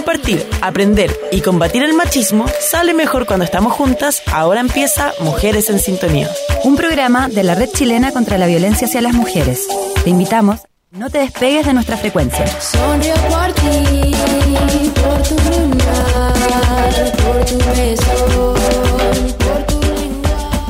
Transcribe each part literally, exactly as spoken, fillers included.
Compartir, aprender y combatir el machismo sale mejor cuando estamos juntas. Ahora empieza Mujeres en Sintonía. Un programa de la Red Chilena contra la Violencia hacia las Mujeres. Te invitamos, no te despegues de nuestra frecuencia. Sonrío por ti, por tu mirar, por tu beso, por tu lengua.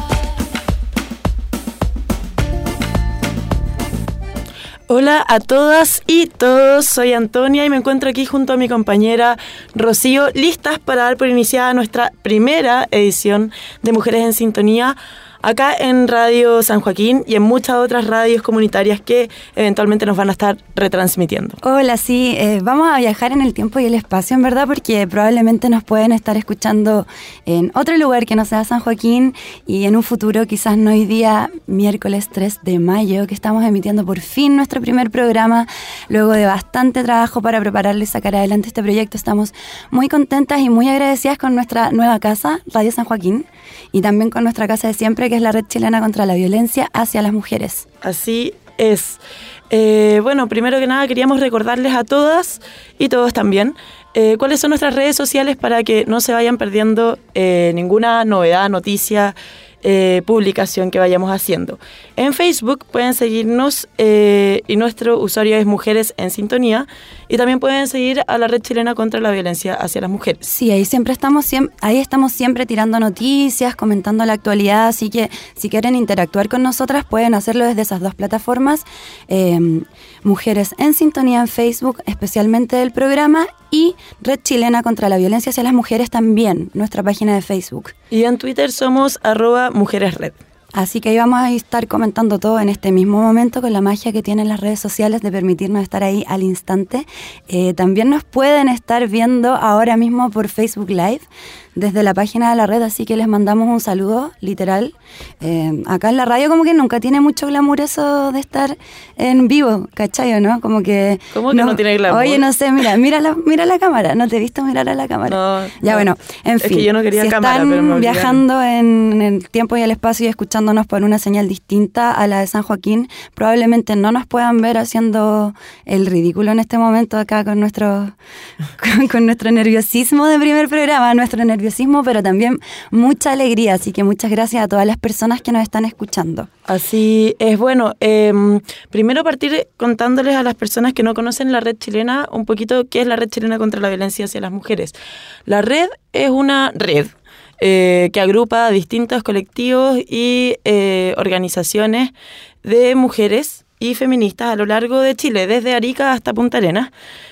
Hola a todas y todos, soy Antonia y me encuentro aquí junto a mi compañera Rocío, listas para dar por iniciada nuestra primera edición de Mujeres en Sintonía, acá en Radio San Joaquín y en muchas otras radios comunitarias que eventualmente nos van a estar retransmitiendo. Hola, sí, eh, vamos a viajar en el tiempo y el espacio, en verdad, porque probablemente nos pueden estar escuchando en otro lugar que no sea San Joaquín y en un futuro, quizás no hoy día, miércoles tres de mayo, que estamos emitiendo por fin nuestro primer programa, luego de bastante trabajo para prepararlo y sacar adelante este proyecto. Estamos muy contentas y muy agradecidas con nuestra nueva casa, Radio San Joaquín, y también con nuestra casa de siempre, que es la Red Chilena contra la Violencia hacia las Mujeres. Así es. Eh, bueno, primero que nada queríamos recordarles a todas y todos también eh, cuáles son nuestras redes sociales para que no se vayan perdiendo eh, ninguna novedad, noticia, eh, publicación que vayamos haciendo. En Facebook pueden seguirnos eh, y nuestro usuario es Mujeres en Sintonía, y también pueden seguir a la Red Chilena contra la Violencia hacia las Mujeres. Sí, ahí siempre estamos, ahí estamos siempre tirando noticias, comentando la actualidad, así que si quieren interactuar con nosotras pueden hacerlo desde esas dos plataformas, eh, Mujeres en Sintonía en Facebook, especialmente del programa, y Red Chilena contra la Violencia hacia las Mujeres también, nuestra página de Facebook. Y en Twitter somos arroba mujeresred. Así que ahí vamos a estar comentando todo en este mismo momento con la magia que tienen las redes sociales de permitirnos estar ahí al instante. Eh, también nos pueden estar viendo ahora mismo por Facebook Live desde la página de la red, así que les mandamos un saludo, literal. Eh, acá en la radio como que nunca tiene mucho glamour eso de estar en vivo, ¿cachai, no? Como que... ¿Cómo que no, no tiene glamour? Oye, no sé, mira, mira la, mira la cámara, no te he visto mirar a la cámara. No, ya, no. Bueno, en fin. Es que yo no quería si cámara, están pero me viajando en, en el tiempo y el espacio y escuchándonos por una señal distinta a la de San Joaquín, probablemente no nos puedan ver haciendo el ridículo en este momento acá con nuestro, con, con nuestro nerviosismo de primer programa, nuestro nerviosismo pero también mucha alegría, así que muchas gracias a todas las personas que nos están escuchando. Así es, bueno, eh, primero partir contándoles a las personas que no conocen la Red Chilena un poquito qué es la Red Chilena contra la Violencia hacia las Mujeres. La red es una red eh, que agrupa a distintos colectivos y eh, organizaciones de mujeres y feministas a lo largo de Chile, desde Arica hasta Punta Arenas.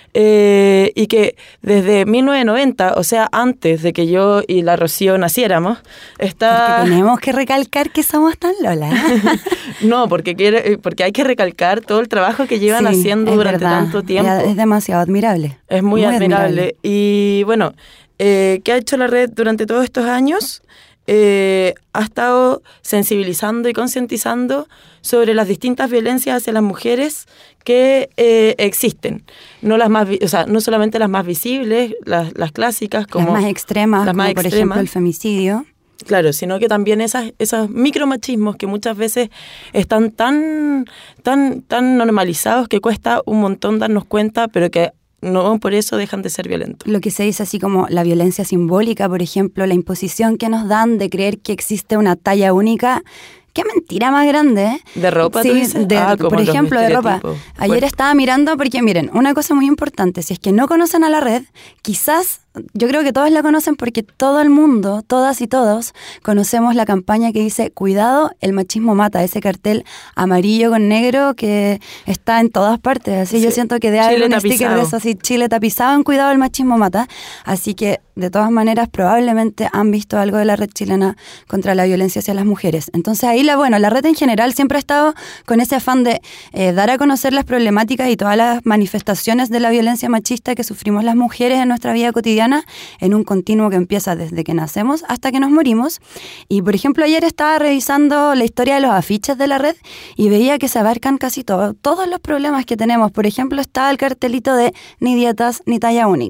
Eh, y que desde mil novecientos noventa, o sea, antes de que yo y la Rocío naciéramos, está... Porque tenemos que recalcar que somos tan Lola. No, porque, quiere, porque hay que recalcar todo el trabajo que llevan sí, haciendo durante verdad. tanto tiempo. Es demasiado admirable. Es muy, muy admirable. admirable. Y bueno, eh, ¿qué ha hecho la red durante todos estos años? Eh, ha estado sensibilizando y concientizando sobre las distintas violencias hacia las mujeres que eh, existen, no las más, o sea, no solamente las más visibles, las, las clásicas, como las más extremas, las más como por extremas, ejemplo el femicidio. Claro, sino que también esas, esos micromachismos que muchas veces están tan, tan, tan normalizados que cuesta un montón darnos cuenta, pero que no por eso dejan de ser violentos. Lo que se dice así como la violencia simbólica, por ejemplo, la imposición que nos dan de creer que existe una talla única. Qué mentira más grande, ¿eh? ¿De ropa, sí, tú dices? De, ah, por ejemplo, de ropa. Ayer bueno. estaba mirando porque, miren, una cosa muy importante, si es que no conocen a la red, quizás, yo creo que todos la conocen porque todo el mundo, todas y todos, conocemos la campaña que dice cuidado, el machismo mata, ese cartel amarillo con negro que está en todas partes, así sí. Yo siento que de haber un sticker de eso así, Chile tapizado en cuidado, el machismo mata, así que de todas maneras probablemente han visto algo de la Red Chilena contra la Violencia hacia las Mujeres. Entonces ahí la, bueno, la red en general siempre ha estado con ese afán de eh, dar a conocer las problemáticas y todas las manifestaciones de la violencia machista que sufrimos las mujeres en nuestra vida cotidiana, en un continuo que empieza desde que nacemos hasta que nos morimos. Y por ejemplo ayer estaba revisando la historia de los afiches de la red y veía que se abarcan casi todo, todos los problemas que tenemos. Por ejemplo está el cartelito de ni dietas ni talla única.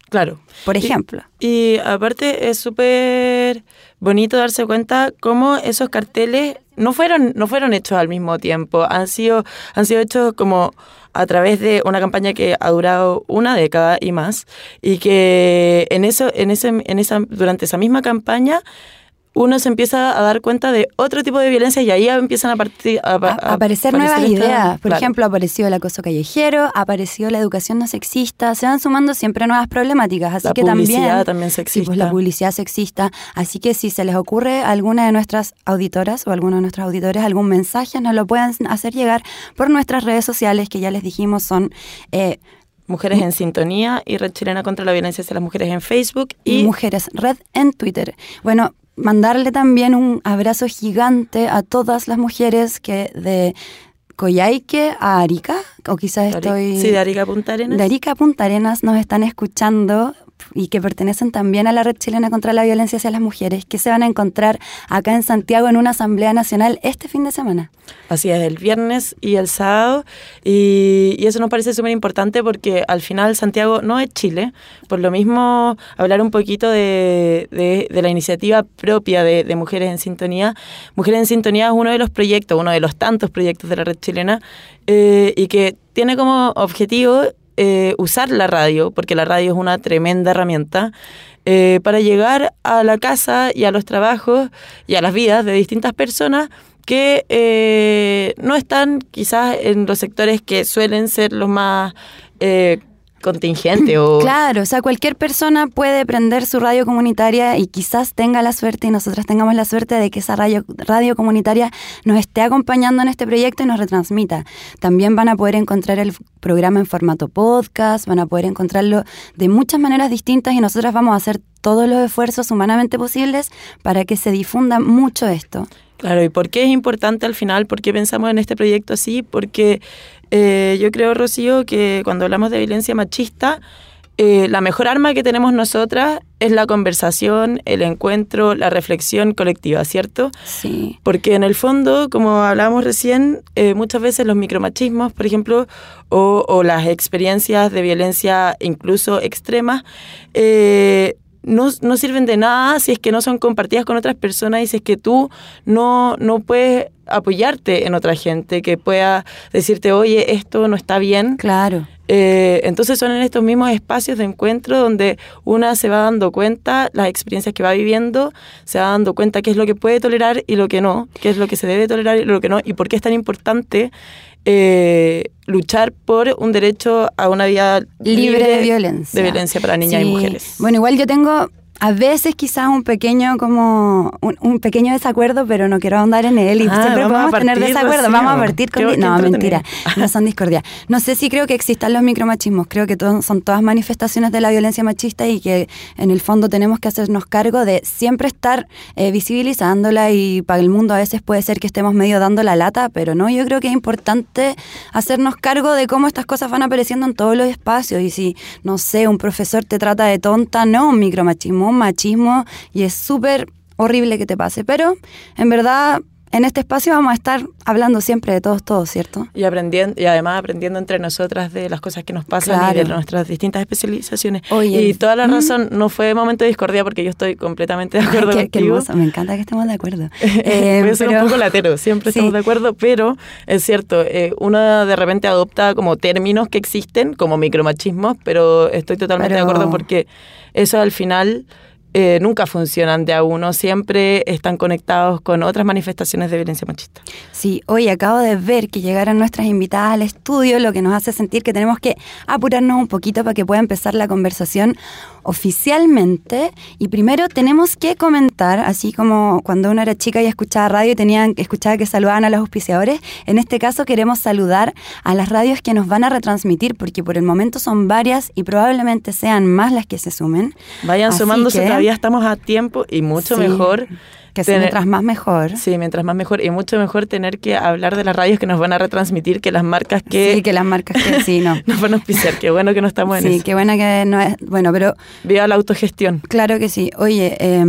Claro. Por ejemplo. Y, y aparte es súper bonito darse cuenta cómo esos carteles no fueron, no fueron hechos al mismo tiempo. Han sido, han sido hechos como a través de una campaña que ha durado una década y más. Y que en eso, en ese, en esa, durante esa misma campaña uno se empieza a dar cuenta de otro tipo de violencia y ahí empiezan a, partir, a, a, a aparecer a nuevas aparecer esta, ideas. Por claro. ejemplo, apareció el acoso callejero, apareció la educación no sexista, se van sumando siempre nuevas problemáticas. Así la que publicidad también, también sexista. Sí, pues la publicidad sexista. Así que si se les ocurre a alguna de nuestras auditoras o a alguno de nuestros auditores algún mensaje, nos lo puedan hacer llegar por nuestras redes sociales, que ya les dijimos son... Eh, Mujeres en Sintonía y Red Chilena contra la Violencia hacia las Mujeres en Facebook. Y, y Mujeres Red en Twitter. Bueno, mandarle también un abrazo gigante a todas las mujeres que de Coyhaique a Arica, o quizás estoy... Sí, de Arica a Punta Arenas. De Arica a Punta Arenas nos están escuchando y que pertenecen también a la Red Chilena contra la Violencia hacia las Mujeres, que se van a encontrar acá en Santiago en una asamblea nacional este fin de semana. Así es, el viernes y el sábado, y, y eso nos parece súper importante porque al final Santiago no es Chile, por lo mismo hablar un poquito de, de, de la iniciativa propia de, de Mujeres en Sintonía. Mujeres en Sintonía es uno de los proyectos, uno de los tantos proyectos de la Red Chilena, eh, y que tiene como objetivo Eh, usar la radio, porque la radio es una tremenda herramienta, eh, para llegar a la casa y a los trabajos y a las vidas de distintas personas que eh, no están quizás en los sectores que suelen ser los más eh, contingentes. O... Claro, o sea, cualquier persona puede prender su radio comunitaria y quizás tenga la suerte, y nosotras tengamos la suerte de que esa radio, radio comunitaria nos esté acompañando en este proyecto y nos retransmita. También van a poder encontrar el programa en formato podcast, van a poder encontrarlo de muchas maneras distintas y nosotras vamos a hacer todos los esfuerzos humanamente posibles para que se difunda mucho esto. Claro, ¿y por qué es importante al final? ¿Por qué pensamos en este proyecto así? Porque eh, yo creo, Rocío, que cuando hablamos de violencia machista, eh, la mejor arma que tenemos nosotras es la conversación, el encuentro, la reflexión colectiva, ¿cierto? Sí. Porque en el fondo, como hablábamos recién, eh, muchas veces los micromachismos, por ejemplo, o, o las experiencias de violencia incluso extremas, eh, No, no sirven de nada si es que no son compartidas con otras personas y si es que tú no, no puedes apoyarte en otra gente que pueda decirte, oye, esto no está bien. Claro. Eh, entonces son en estos mismos espacios de encuentro donde una se va dando cuenta, las experiencias que va viviendo, se va dando cuenta qué es lo que puede tolerar y lo que no, qué es lo que se debe tolerar y lo que no, y por qué es tan importante eh, luchar por un derecho a una vida libre, libre de violencia. De violencia para niñas sí. y mujeres. Bueno, igual yo tengo a veces quizás un pequeño como un, un pequeño desacuerdo, pero no quiero ahondar en él y ah, siempre podemos tener desacuerdo. Rocío. Vamos a partir con... Qué, no, qué mentira, no son discordias. No sé si creo que existan los micromachismos, creo que to- son todas manifestaciones de la violencia machista y que en el fondo tenemos que hacernos cargo de siempre estar eh, visibilizándola, y para el mundo a veces puede ser que estemos medio dando la lata, pero no, yo creo que es importante hacernos cargo de cómo estas cosas van apareciendo en todos los espacios, y si, no sé, un profesor te trata de tonta, no un micromachismo, un machismo, y es súper horrible que te pase, pero en verdad en este espacio vamos a estar hablando siempre de todos, todos, ¿cierto? Y aprendiendo, y además aprendiendo entre nosotras de las cosas que nos pasan, claro, y de nuestras distintas especializaciones. Oye, y toda la ¿mm? razón, no fue momento de discordia porque yo estoy completamente de acuerdo. Ay, qué, contigo. Qué hermoso, me encanta que estemos de acuerdo. Eh, Voy a ser pero... un poco latero, siempre sí. estamos de acuerdo, pero es cierto, eh, uno de repente adopta como términos que existen, como micromachismos, pero estoy totalmente pero... de acuerdo porque eso al final... Eh, nunca funcionan de a uno, siempre están conectados con otras manifestaciones de violencia machista. Sí, hoy acabo de ver que llegaron nuestras invitadas al estudio, lo que nos hace sentir que tenemos que apurarnos un poquito para que pueda empezar la conversación oficialmente. Y primero tenemos que comentar, así como cuando uno era chica y escuchaba radio y tenían, escuchaba que saludaban a los auspiciadores, en este caso queremos saludar a las radios que nos van a retransmitir, porque por el momento son varias y probablemente sean más las que se sumen. Vayan así sumándose, que, todavía estamos a tiempo y mucho sí. mejor. Que tener, mientras más mejor. Sí, mientras más mejor. Y mucho mejor tener que hablar de las radios que nos van a retransmitir que las marcas que... Sí, que las marcas que sí, no. nos van a auspiciar. Qué bueno que no estamos en sí, eso. Sí, qué bueno que no es... Bueno, pero... Viva la autogestión. Claro que sí. Oye, eh,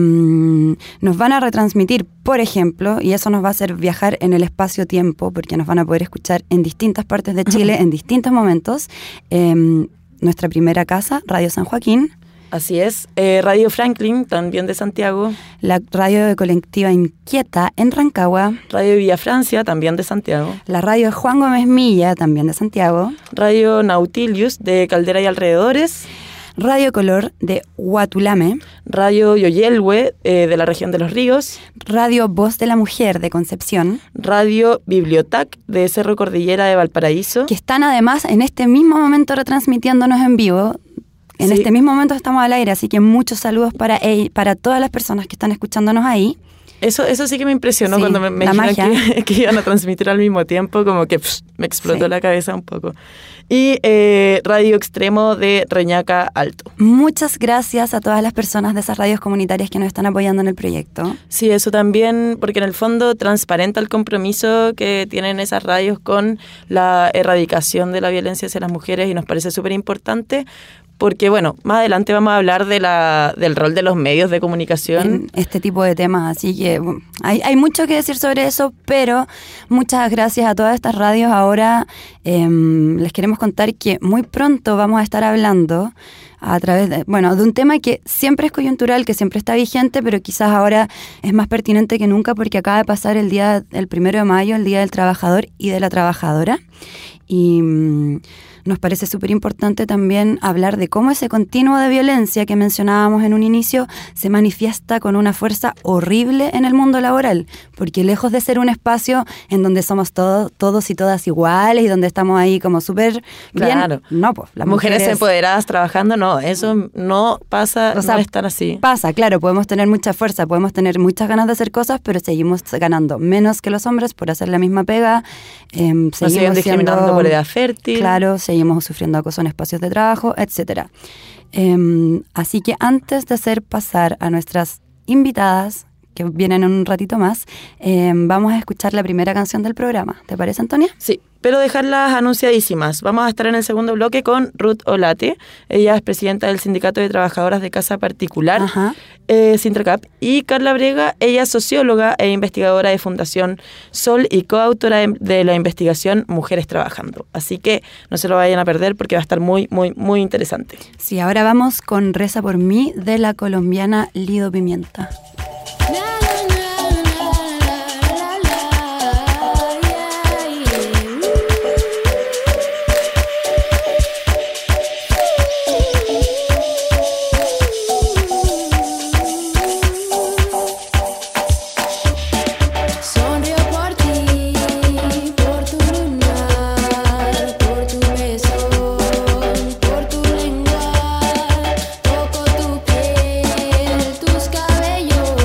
nos van a retransmitir, por ejemplo, y eso nos va a hacer viajar en el espacio-tiempo, porque nos van a poder escuchar en distintas partes de Chile, en distintos momentos. Eh, nuestra primera casa, Radio San Joaquín. Así es. Eh, Radio Franklin, también de Santiago. La radio de Colectiva Inquieta en Rancagua. Radio Villa Francia, también de Santiago. La radio de Juan Gómez Milla, también de Santiago. Radio Nautilius, de Caldera y alrededores. Radio Color, de Huatulame. Radio Yoyelhue, eh, de la región de Los Ríos. Radio Voz de la Mujer, de Concepción. Radio Bibliotac, de Cerro Cordillera de Valparaíso. Que están además en este mismo momento retransmitiéndonos en vivo. En Sí. este mismo momento estamos al aire, así que muchos saludos para, ell- para todas las personas que están escuchándonos ahí. Eso, eso sí que me impresionó Sí, cuando me, me la dijeron magia. que, que iban a transmitir al mismo tiempo, como que pff, me explotó Sí. la cabeza un poco. Y eh, Radio Extremo de Reñaca Alto. Muchas gracias a todas las personas de esas radios comunitarias que nos están apoyando en el proyecto. Sí, eso también, porque en el fondo transparenta el compromiso que tienen esas radios con la erradicación de la violencia hacia las mujeres y nos parece súper importante. Porque, bueno, más adelante vamos a hablar de la, del rol de los medios de comunicación. En este tipo de temas, así que bueno, hay, hay mucho que decir sobre eso, pero muchas gracias a todas estas radios. Ahora eh, les queremos contar que muy pronto vamos a estar hablando a través de, bueno, de un tema que siempre es coyuntural, que siempre está vigente, pero quizás ahora es más pertinente que nunca porque acaba de pasar el día, el primero de mayo, el Día del Trabajador y de la Trabajadora. Y mm, nos parece súper importante también hablar de cómo ese continuo de violencia que mencionábamos en un inicio se manifiesta con una fuerza horrible en el mundo laboral, porque lejos de ser un espacio en donde somos todos, todos y todas iguales y donde estamos ahí como súper bien, Claro. no, pues las mujeres, mujeres empoderadas trabajando, no, eso no pasa, O sea, no es tan así. pasa, claro, podemos tener mucha fuerza, podemos tener muchas ganas de hacer cosas, pero seguimos ganando menos que los hombres por hacer la misma pega. Eh, Nos siguen seguimos discriminando siendo- por edad fértil. Claro, seguimos sufriendo acoso en espacios de trabajo, etcétera. Eh, así que antes de hacer pasar a nuestras invitadas, que vienen en un ratito más, eh, vamos a escuchar la primera canción del programa. ¿Te parece, Antonia? Sí, pero dejarlas anunciadísimas. Vamos a estar en el segundo bloque con Ruth Olate. Ella es presidenta del Sindicato de Trabajadoras de Casa Particular, Ajá. eh, Sintracap. Y Carla Brega, ella es socióloga e investigadora de Fundación Sol y coautora de, de la investigación Mujeres Trabajando. Así que no se lo vayan a perder porque va a estar muy, muy, muy interesante. Sí, ahora vamos con Reza por mí de la colombiana Lido Pimienta. Sonrío por ti, por tu lunar, por tu beso, por tu lengua. Toco tu piel, tus cabellos.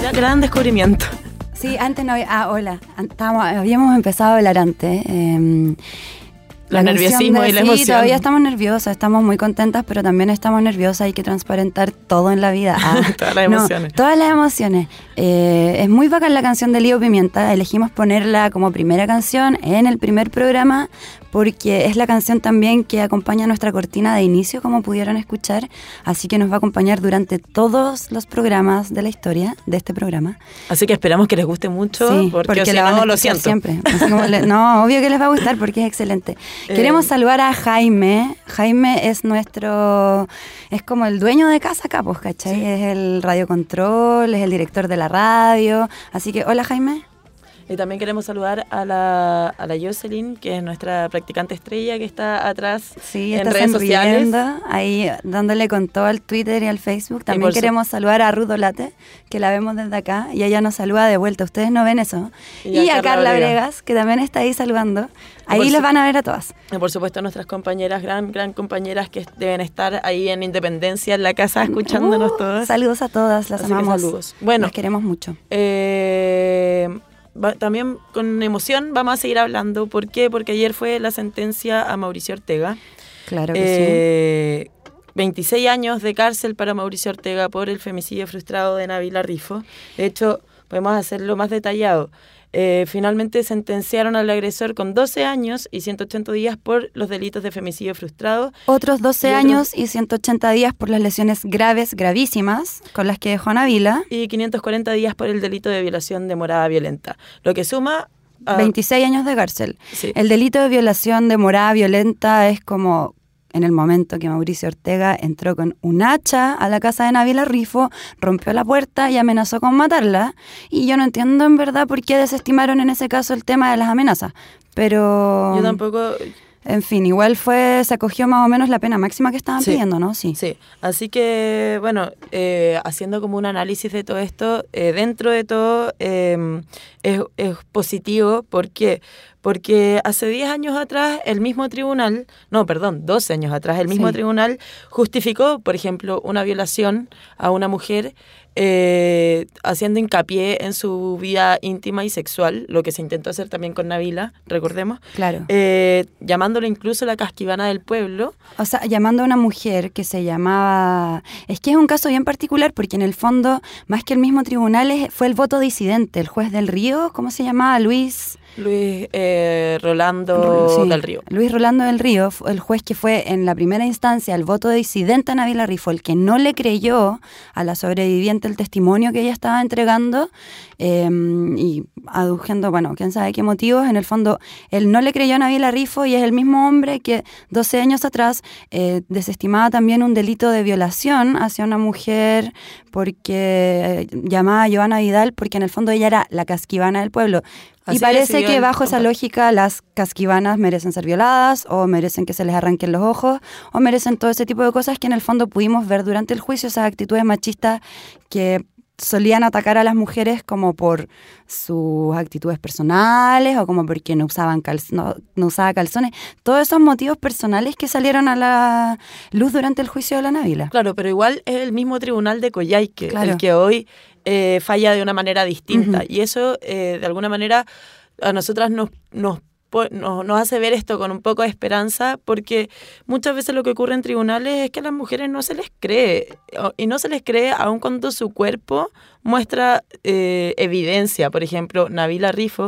Ya, gran descubrimiento. Sí, antes no había... Ah, hola. Estábamos, habíamos empezado a hablar antes. Eh, El nerviosismo de, y la sí, emoción. Todavía estamos nerviosas, estamos muy contentas, pero también estamos nerviosas. Hay que transparentar todo en la vida. Ah, todas las no, emociones. Todas las emociones. Eh, es muy bacán la canción de Lío Pimienta. Elegimos ponerla como primera canción en el primer programa porque es la canción también que acompaña nuestra cortina de inicio, como pudieron escuchar. Así que nos va a acompañar durante todos los programas de la historia de este programa. Así que esperamos que les guste mucho, Sí, porque, porque si la van a no, lo escuchar siento. siempre. Así como le- no, obvio que les va a gustar porque es excelente. Queremos Eh, saludar a Jaime. Jaime es nuestro, es como el dueño de casa acá, pues, ¿cachai? Sí. Es el radiocontrol, es el director de la radio. Así que, hola Jaime. Y también queremos saludar a la, a la Jocelyn, que es nuestra practicante estrella, que está atrás Sí, en está redes sociales. sonriendo, ahí dándole con todo al Twitter y al Facebook. También por su- queremos saludar a Ruth Olate, que la vemos desde acá, y ella nos saluda de vuelta. Ustedes no ven eso. Y Y, a a Carla Carla Bregas. Bregas, que también está ahí saludando. Ahí por las su- van a ver a todas. Y por supuesto nuestras compañeras, gran, gran compañeras que deben estar ahí en Independencia, en la casa, escuchándonos Uh, todas. Saludos a todas, las Así que amamos. saludos. Bueno. Las queremos mucho. Eh, va- también con emoción vamos a seguir hablando. ¿Por qué? Porque ayer fue la sentencia a Mauricio Ortega. Claro que Eh, veintiséis años de cárcel para Mauricio Ortega por el femicidio frustrado de Nabila Rifo. De hecho, podemos hacerlo más detallado. Eh, finalmente sentenciaron al agresor con doce años y ciento ochenta días por los delitos de femicidio frustrado. sí. Otros doce y otros- años y ciento ochenta días por las lesiones graves, gravísimas, con las que dejó Nabila. Y quinientos cuarenta días por el delito de violación de morada violenta. Lo que suma a... veintiséis años de cárcel. Sí. El delito de violación de morada violenta es como en el momento que Mauricio Ortega entró con un hacha a la casa de Nabila Rifo, rompió la puerta y amenazó con matarla. Y yo no entiendo en verdad por qué desestimaron en ese caso el tema de las amenazas. Pero... Yo tampoco... En fin, igual fue, se acogió más o menos la pena máxima que estaban Sí. pidiendo, ¿no? Sí. Sí, así que, bueno, eh, haciendo como un análisis de todo esto, eh, dentro de todo eh, es, es positivo. ¿Por qué? Porque hace diez años atrás el mismo tribunal, no, perdón, doce años atrás, el mismo Sí. tribunal justificó, por ejemplo, una violación a una mujer eh, haciendo hincapié en su vida íntima y sexual, lo que se intentó hacer también con Nabila, recordemos, Claro. eh, llamándole incluso la casquivana del pueblo. O sea, llamando a una mujer que se llamaba... Es que es un caso bien particular porque en el fondo, más que el mismo tribunal, es- fue el voto disidente. El juez del Río, ¿cómo se llamaba? Luis... Luis eh, Rolando Sí, del Río. Luis Rolando del Río, fu- el juez que fue en la primera instancia el voto disidente a Nabila Rifo, el que no le creyó a la sobreviviente el testimonio que ella estaba entregando eh, y aduciendo, bueno, quién sabe qué motivos. En el fondo, él no le creyó a Nabila Rifo y es el mismo hombre que doce años atrás eh, desestimaba también un delito de violación hacia una mujer porque eh, llamaba a Joana Vidal porque en el fondo ella era la casquivana del pueblo. Así Y parece decidió que el bajo esa combate. lógica las casquivanas merecen ser violadas o merecen que se les arranquen los ojos o merecen todo ese tipo de cosas que en el fondo pudimos ver durante el juicio, esas actitudes machistas que solían atacar a las mujeres como por sus actitudes personales o como porque no usaban calz- no, no usaba calzones. Todos esos motivos personales que salieron a la luz durante el juicio de la Nabila. Claro, pero igual es el mismo tribunal de Coyhaique, Claro. el que hoy eh, falla de una manera distinta. Ujú. Y eso, eh, de alguna manera, a nosotras nos, nos, po- nos, nos hace ver esto con un poco de esperanza, porque muchas veces lo que ocurre en tribunales es que a las mujeres no se les cree, o- y no se les cree aun cuando su cuerpo muestra eh, evidencia. Por ejemplo, Nabila Rifo,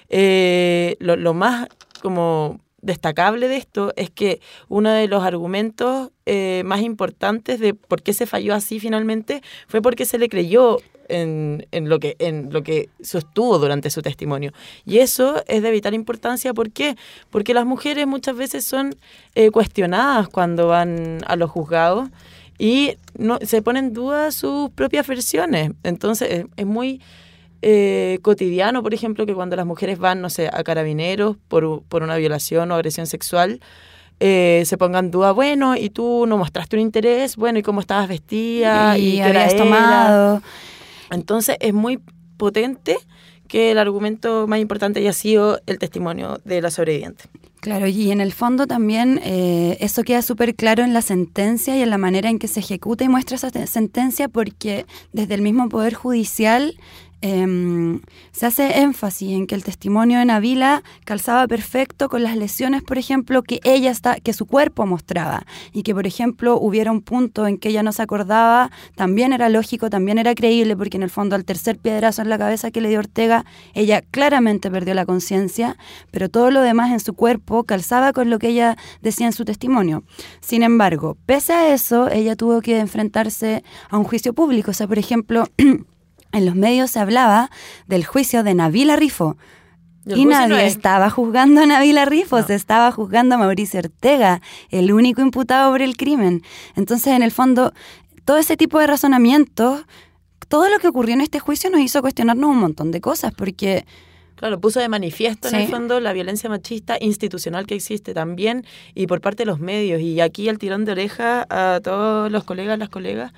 eh, lo, lo más como destacable de esto es que uno de los argumentos eh, más importantes de por qué se falló así finalmente fue porque se le creyó en, en, lo que, en lo que sostuvo durante su testimonio. Y eso es de vital importancia. ¿Por qué? Porque las mujeres muchas veces son eh, cuestionadas cuando van a los juzgados y no, se ponen en duda sus propias versiones. Entonces es, es muy... Eh, cotidiano, por ejemplo, que cuando las mujeres van, no sé, a carabineros por, por una violación o agresión sexual, eh, se pongan en duda, bueno, y tú no mostraste un interés, bueno, y cómo estabas vestida, y, y qué hora habías era. tomado... Entonces es muy potente que el argumento más importante haya sido el testimonio de la sobreviviente. Claro, y en el fondo también eh, eso queda súper claro en la sentencia y en la manera en que se ejecuta y muestra esa sentencia, porque desde el mismo Poder Judicial eh, se hace énfasis en que el testimonio de Nabila calzaba perfecto con las lesiones, por ejemplo, que ella está, que su cuerpo mostraba, y que, por ejemplo, hubiera un punto en que ella no se acordaba, también era lógico, también era creíble, porque en el fondo al tercer piedrazo en la cabeza que le dio Ortega, ella claramente perdió la conciencia, pero todo lo demás en su cuerpo calzaba con lo que ella decía en su testimonio. Sin embargo, pese a eso, ella tuvo que enfrentarse a un juicio público. O sea, por ejemplo, en los medios se hablaba del juicio de Nabila Rifo, y, y nadie no estaba juzgando a Nabila Rifo, no. Se estaba juzgando a Mauricio Ortega, el único imputado por el crimen. Entonces, en el fondo, todo ese tipo de razonamientos, todo lo que ocurrió en este juicio nos hizo cuestionarnos un montón de cosas, porque... Claro, puso de manifiesto en Sí. el fondo la violencia machista institucional que existe también, y por parte de los medios. Y aquí el tirón de oreja a todos los colegas, las colegas.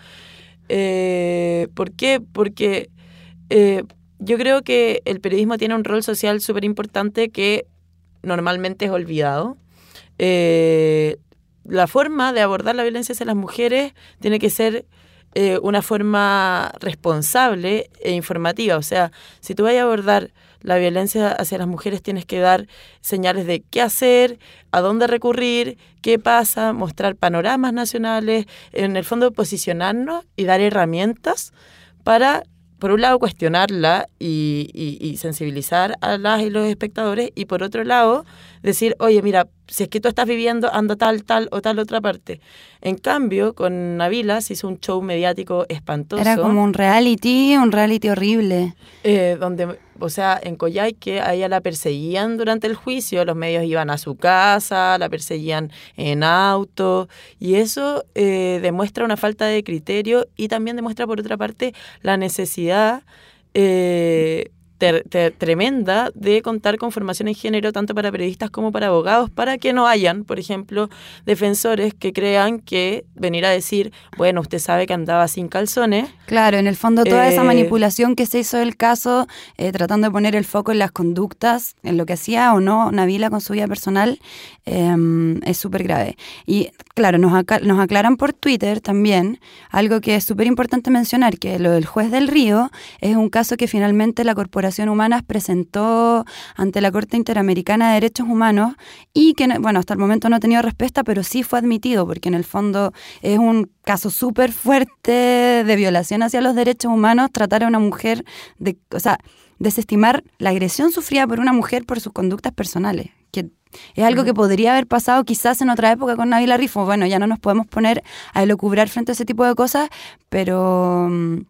Eh, ¿Por qué? Porque eh, yo creo que el periodismo tiene un rol social súper importante que normalmente es olvidado. Eh, la forma de abordar la violencia hacia las mujeres tiene que ser eh, una forma responsable e informativa. O sea, si tú vas a abordar la violencia hacia las mujeres, tienes que dar señales de qué hacer, a dónde recurrir, qué pasa, mostrar panoramas nacionales, en el fondo posicionarnos y dar herramientas para, por un lado, cuestionarla y, y, y sensibilizar a las y los espectadores, y por otro lado, decir, oye, mira, si es que tú estás viviendo, anda tal, tal o tal otra parte. En cambio, con Nabila se hizo un show mediático espantoso. Era como un reality, un reality horrible. Eh, donde, o sea, en Coyhaique a ella la perseguían durante el juicio, los medios iban a su casa, la perseguían en auto, y eso eh, demuestra una falta de criterio, y también demuestra, por otra parte, la necesidad eh, ter, ter, tremenda de contar con formación en género, tanto para periodistas como para abogados, para que no hayan, por ejemplo, defensores que crean que venir a decir, bueno, usted sabe que andaba sin calzones. Claro, en el fondo toda Eh, esa manipulación que se hizo del caso, eh, tratando de poner el foco en las conductas, en lo que hacía o no Nabila con su vida personal, eh, es súper grave. Y claro, nos, acá, nos aclaran por Twitter también algo que es súper importante mencionar, que lo del juez del Río es un caso que finalmente la Corporación Humanas presentó ante la Corte Interamericana de Derechos Humanos, y que, bueno, hasta el momento no ha tenido respuesta, pero sí fue admitido, porque en el fondo es un caso súper fuerte de violación hacia los derechos humanos, tratar a una mujer, de, o sea, desestimar la agresión sufrida por una mujer por sus conductas personales, que es algo que podría haber pasado quizás en otra época con Nabila Rifo. Bueno, ya no nos podemos poner a elucubrar frente a ese tipo de cosas, pero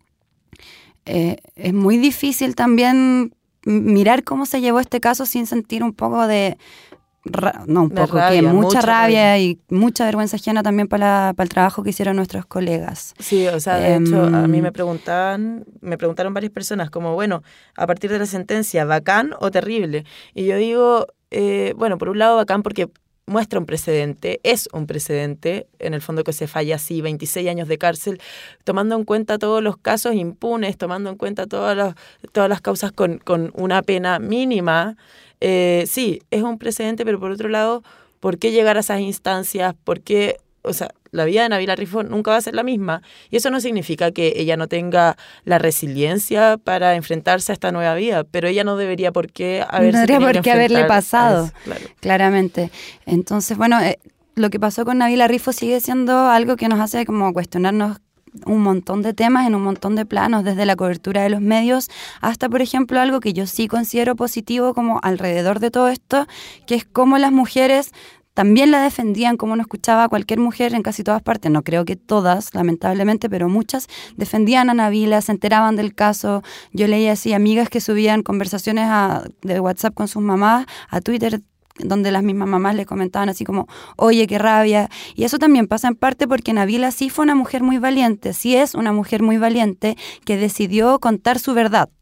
eh, es muy difícil también mirar cómo se llevó este caso sin sentir un poco de... Ra- no, un De poco, rabia, que mucha, mucha rabia, rabia. y mucha vergüenza ajena también para, la- para el trabajo que hicieron nuestros colegas. Sí, o sea, de Em, hecho, a mí me preguntaban, me preguntaron varias personas, como, bueno, a partir de la sentencia, ¿bacán o terrible? Y yo digo, eh, bueno, por un lado bacán porque muestra un precedente, es un precedente, en el fondo, que se falla así, veintiséis años de cárcel, tomando en cuenta todos los casos impunes, tomando en cuenta todas las, todas las causas con, con una pena mínima. Eh, sí, es un precedente, pero por otro lado, ¿por qué llegar a esas instancias? ¿Por qué? O sea, la vida de Nabila Rifo nunca va a ser la misma, y eso no significa que ella no tenga la resiliencia para enfrentarse a esta nueva vida, pero ella no debería por qué haberse No tendría tenido por que qué haberle enfrentar a pasado, eso, claro. claramente. Entonces, bueno, eh, lo que pasó con Nabila Rifo sigue siendo algo que nos hace como cuestionarnos un montón de temas en un montón de planos, desde la cobertura de los medios hasta, por ejemplo, algo que yo sí considero positivo como alrededor de todo esto, que es cómo las mujeres también la defendían, como uno escuchaba a cualquier mujer en casi todas partes. No creo que todas, lamentablemente, pero muchas defendían a Nabila, se enteraban del caso. Yo leía así amigas que subían conversaciones a, de WhatsApp con sus mamás a Twitter, donde las mismas mamás le comentaban así como, oye, qué rabia. Y eso también pasa en parte porque Nabila sí fue una mujer muy valiente, sí es una mujer muy valiente que decidió contar su verdad,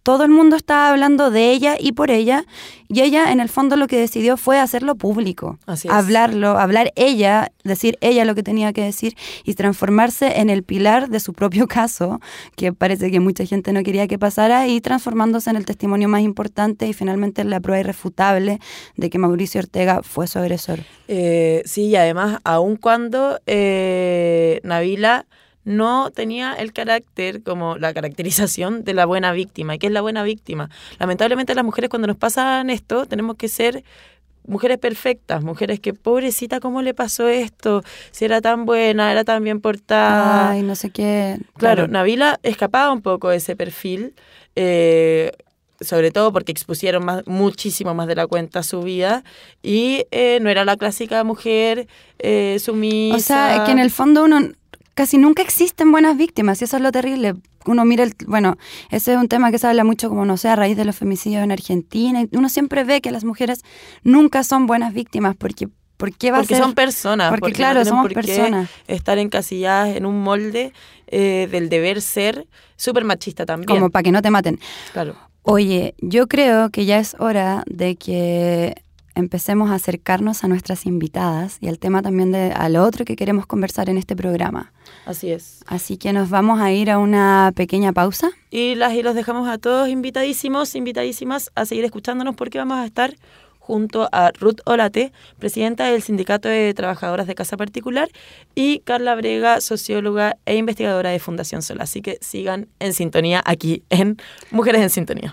todo el mundo estaba hablando de ella y por ella, y ella en el fondo lo que decidió fue hacerlo público, Así es. hablarlo, hablar ella, decir ella lo que tenía que decir y transformarse en el pilar de su propio caso, que parece que mucha gente no quería que pasara, y transformándose en el testimonio más importante y finalmente en la prueba irrefutable de que Mauricio Ortega fue su agresor. Eh, sí, y además, aun cuando eh, Nabila no tenía el carácter, como la caracterización de la buena víctima. ¿Qué es la buena víctima? Lamentablemente las mujeres cuando nos pasan esto tenemos que ser mujeres perfectas, mujeres que pobrecita, ¿cómo le pasó esto? Si era tan buena, era tan bien portada. Ay, no sé qué. Claro, claro. Nabila escapaba un poco de ese perfil, eh, sobre todo porque expusieron más, muchísimo más de la cuenta su vida y eh, no era la clásica mujer eh, sumisa. O sea, que en el fondo uno... Casi nunca existen buenas víctimas y eso es lo terrible. Uno mira, el, bueno, ese es un tema que se habla mucho, como no sé, a raíz de los femicidios en Argentina. Y uno siempre ve que las mujeres nunca son buenas víctimas porque, ¿por qué va porque a ser? son personas. Porque, porque claro, no somos por personas. Qué estar encasilladas en un molde eh, del deber ser súper machista también. Como para que no te maten. Claro. Oye, yo creo que ya es hora de que empecemos a acercarnos a nuestras invitadas y al tema también de a lo otro que queremos conversar en este programa. Así es. Así que nos vamos a ir a una pequeña pausa. Y las y los dejamos a todos invitadísimos, invitadísimas a seguir escuchándonos porque vamos a estar junto a Ruth Olate, presidenta del Sindicato de Trabajadoras de Casa Particular, y Carla Brega, socióloga e investigadora de Fundación Sol. Así que sigan en sintonía aquí en Mujeres en Sintonía.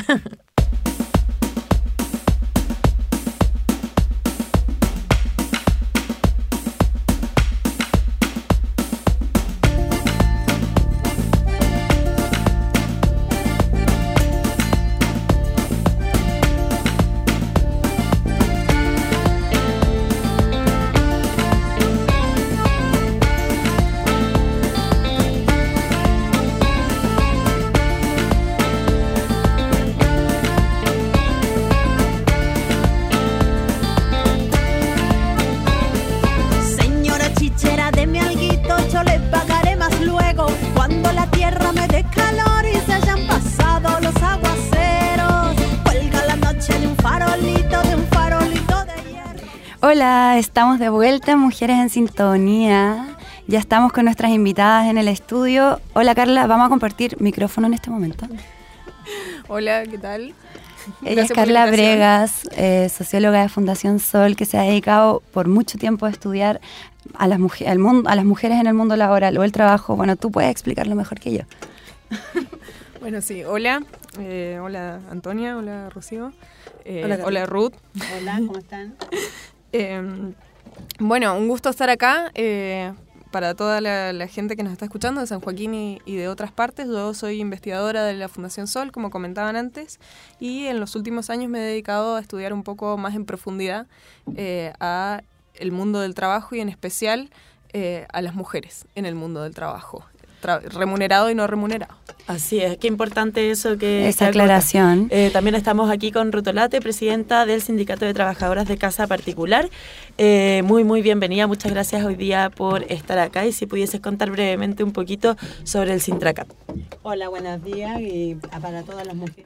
Hola, estamos de vuelta, Mujeres en Sintonía. Ya estamos con nuestras invitadas en el estudio. Hola Carla, vamos a compartir micrófono en este momento. Hola, ¿qué tal? Ella Gracias es Carla por la invitación. Bregas, eh, socióloga de Fundación Sol, que se ha dedicado por mucho tiempo a estudiar a las, mujer, al mundo, a las mujeres en el mundo laboral o el trabajo. Bueno, tú puedes explicarlo mejor que yo. Bueno, sí, hola. Eh, hola Antonia, hola Rocío. Eh, Hola, Carla. hola Ruth. Hola, ¿cómo están? Eh, bueno, un gusto estar acá. Eh, para toda la, la gente que nos está escuchando de San Joaquín y, y de otras partes, yo soy investigadora de la Fundación Sol, como comentaban antes, y en los últimos años me he dedicado a estudiar un poco más en profundidad eh, a el mundo del trabajo y en especial eh, a las mujeres en el mundo del trabajo, tra- remunerado y no remunerado. Así es, qué importante eso que... Esa que aclaración. Eh, también estamos aquí con Ruth Olate, presidenta del Sindicato de Trabajadoras de Casa Particular. Eh, muy, muy bienvenida. Muchas gracias hoy día por estar acá y si pudieses contar brevemente un poquito sobre el Sintracat. Hola, buenos días y para todas las mujeres.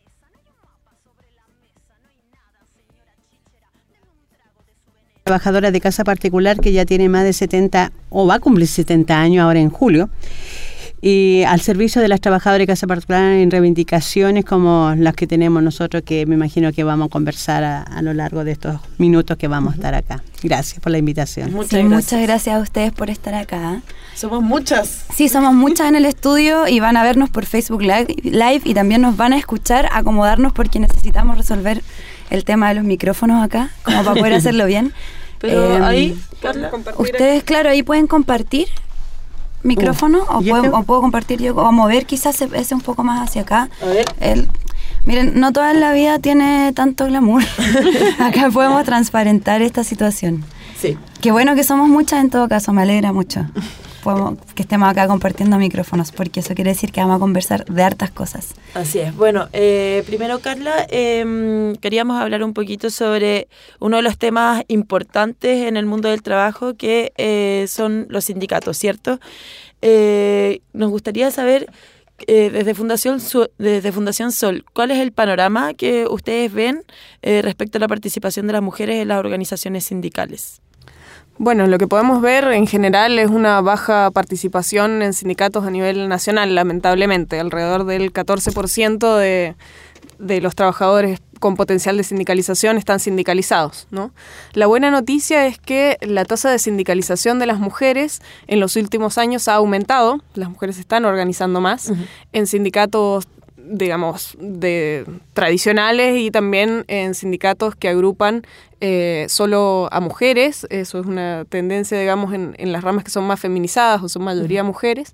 Trabajadora de Casa Particular que ya tiene más de setenta o va a cumplir setenta años ahora en julio. Y al servicio de las trabajadoras de Casa Particular en reivindicaciones como las que tenemos nosotros, que me imagino que vamos a conversar a, a lo largo de estos minutos que vamos a estar acá. Gracias por la invitación. Muchas Sí, gracias. muchas gracias a ustedes por estar acá. Somos muchas. Sí, somos muchas en el estudio y van a vernos por Facebook Live, live y también nos van a escuchar, acomodarnos porque necesitamos resolver el tema de los micrófonos acá, como para poder hacerlo bien. Pero Eh, ahí, Carla, Ustedes, claro, ahí pueden compartir micrófono o, ¿y puedo, este? o puedo compartir yo, o mover quizás ese un poco más hacia acá. a ver. El, miren, no toda la vida tiene tanto glamour. Acá podemos transparentar esta situación. Sí. Qué bueno que somos muchas en todo caso, me alegra mucho. Podemos, que estemos acá compartiendo micrófonos, porque eso quiere decir que vamos a conversar de hartas cosas. Así es. Bueno, eh, primero, Carla, eh, queríamos hablar un poquito sobre uno de los temas importantes en el mundo del trabajo, que eh, son los sindicatos, ¿cierto? Eh, nos gustaría saber eh, desde Fundación Sol, desde Fundación Sol, ¿cuál es el panorama que ustedes ven eh, respecto a la participación de las mujeres en las organizaciones sindicales? Bueno, lo que podemos ver en general es una baja participación en sindicatos a nivel nacional, lamentablemente. Alrededor del catorce por ciento de, de los trabajadores con potencial de sindicalización están sindicalizados, ¿no? La buena noticia es que la tasa de sindicalización de las mujeres en los últimos años ha aumentado. Las mujeres se están organizando más uh-huh. en sindicatos, digamos, de tradicionales y también en sindicatos que agrupan eh, solo a mujeres. Eso es una tendencia, digamos, en, en las ramas que son más feminizadas o son mayoría uh-huh. mujeres.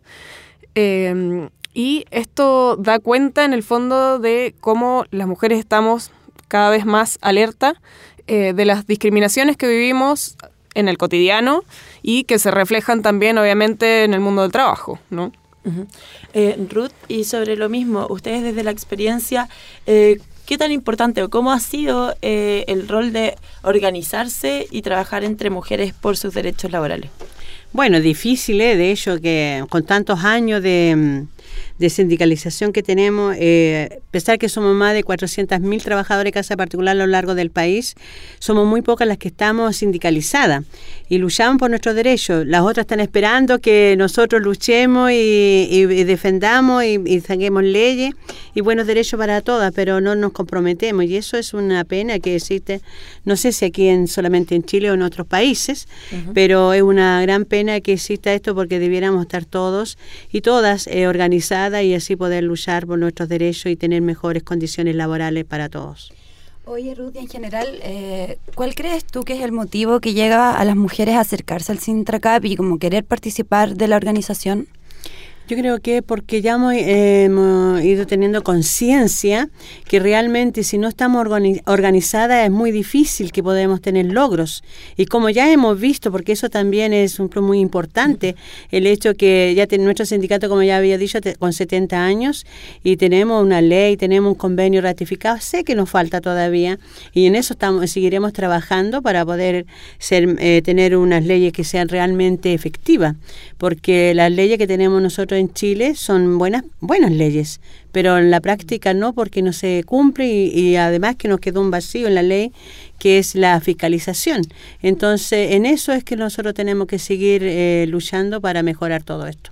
Eh, y esto da cuenta, en el fondo, de cómo las mujeres estamos cada vez más alerta eh, de las discriminaciones que vivimos en el cotidiano y que se reflejan también, obviamente, en el mundo del trabajo, ¿no? Uh-huh. Eh, Ruth, y sobre lo mismo, ustedes desde la experiencia, eh, ¿qué tan importante o cómo ha sido eh, el rol de organizarse y trabajar entre mujeres por sus derechos laborales? Bueno, difícil, ¿eh? De hecho, que con tantos años de, de sindicalización que tenemos, eh, a pesar que somos más de cuatrocientos mil trabajadores de casa particular a lo largo del país, somos muy pocas las que estamos sindicalizadas y luchamos por nuestros derechos. Las otras están esperando que nosotros luchemos y, y, y defendamos y, y saquemos leyes y buenos derechos para todas, pero no nos comprometemos, y eso es una pena que existe, no sé si aquí en, solamente en Chile o en otros países, uh-huh. pero es una gran pena que exista esto, porque debiéramos estar todos y todas eh, organizadas y así poder luchar por nuestros derechos y tener mejores condiciones laborales para todos. Oye, Ruth, en general, eh, ¿cuál crees tú que es el motivo que llega a las mujeres a acercarse al Sintracap y como querer participar de la organización? Yo creo que porque ya hemos, eh, hemos ido teniendo conciencia que realmente si no estamos organi- organizadas es muy difícil que podamos tener logros. Y como ya hemos visto, porque eso también es un punto muy importante, el hecho que ya tenemos nuestro sindicato, como ya había dicho, te, con setenta años, y tenemos una ley, tenemos un convenio ratificado, sé que nos falta todavía, y en eso estamos, seguiremos trabajando para poder ser, eh, tener unas leyes que sean realmente efectivas, porque las leyes que tenemos nosotros en Chile son buenas buenas leyes, pero en la práctica no, porque no se cumple y, y además que nos quedó un vacío en la ley, que es la fiscalización. Entonces, en eso es que nosotros tenemos que seguir eh, luchando para mejorar todo esto.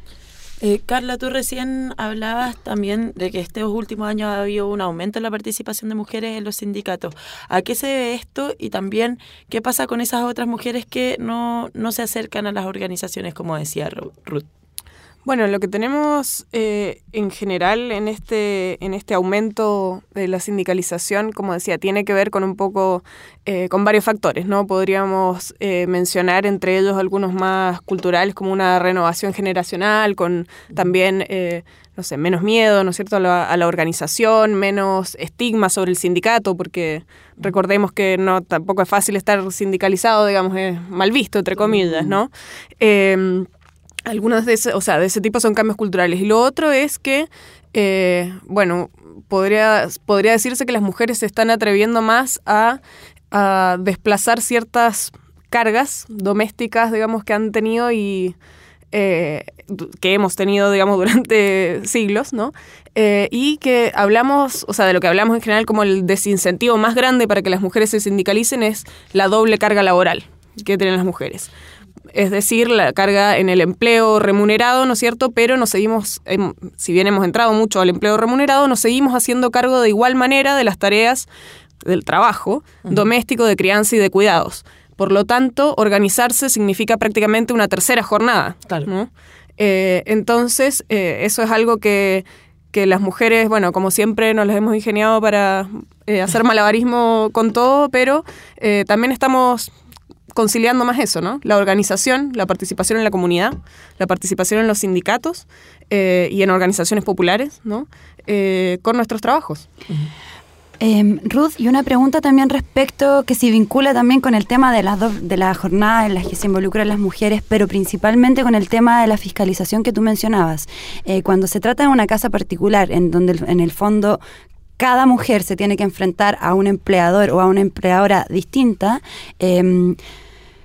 Eh, Carla, tú recién hablabas también de que estos últimos años ha habido un aumento en la participación de mujeres en los sindicatos. ¿A qué se debe esto? Y también, ¿qué pasa con esas otras mujeres que no, no se acercan a las organizaciones, como decía Ruth? Bueno, lo que tenemos eh, en general en este en este aumento de la sindicalización, como decía, tiene que ver con un poco, eh, con varios factores, ¿no? Podríamos eh, mencionar entre ellos algunos más culturales, como una renovación generacional, con también, eh, no sé, menos miedo, ¿no es cierto?, a la, a la organización, menos estigma sobre el sindicato, porque recordemos que no tampoco es fácil estar sindicalizado, digamos, es mal visto, entre comillas, ¿no? Eh, Algunos de ese, o sea, de ese tipo son cambios culturales. Y lo otro es que, eh, bueno, podría, podría decirse que las mujeres se están atreviendo más a, a desplazar ciertas cargas domésticas, digamos, que han tenido y eh, que hemos tenido, digamos, durante siglos, ¿no? Eh, y que hablamos, o sea, de lo que hablamos en general como el desincentivo más grande para que las mujeres se sindicalicen es la doble carga laboral que tienen las mujeres. Es decir, la carga en el empleo remunerado, ¿no es cierto? Pero nos seguimos, eh, si bien hemos entrado mucho al empleo remunerado, nos seguimos haciendo cargo de igual manera de las tareas del trabajo uh-huh. doméstico, de crianza y de cuidados. Por lo tanto, organizarse significa prácticamente una tercera jornada, claro. ¿no? Eh, entonces, eh, eso es algo que, que las mujeres, bueno, como siempre nos las hemos ingeniado para eh, hacer malabarismo con todo, pero eh, también estamos conciliando más eso, ¿no? La organización, la participación en la comunidad, la participación en los sindicatos eh, y en organizaciones populares, ¿no? Eh, con nuestros trabajos. Eh, Ruth, y una pregunta también respecto que se vincula también con el tema de las do- de la jornada en las que se involucran las mujeres, pero principalmente con el tema de la fiscalización que tú mencionabas. Eh, cuando se trata de una casa particular, en donde en el fondo cada mujer se tiene que enfrentar a un empleador o a una empleadora distinta, eh,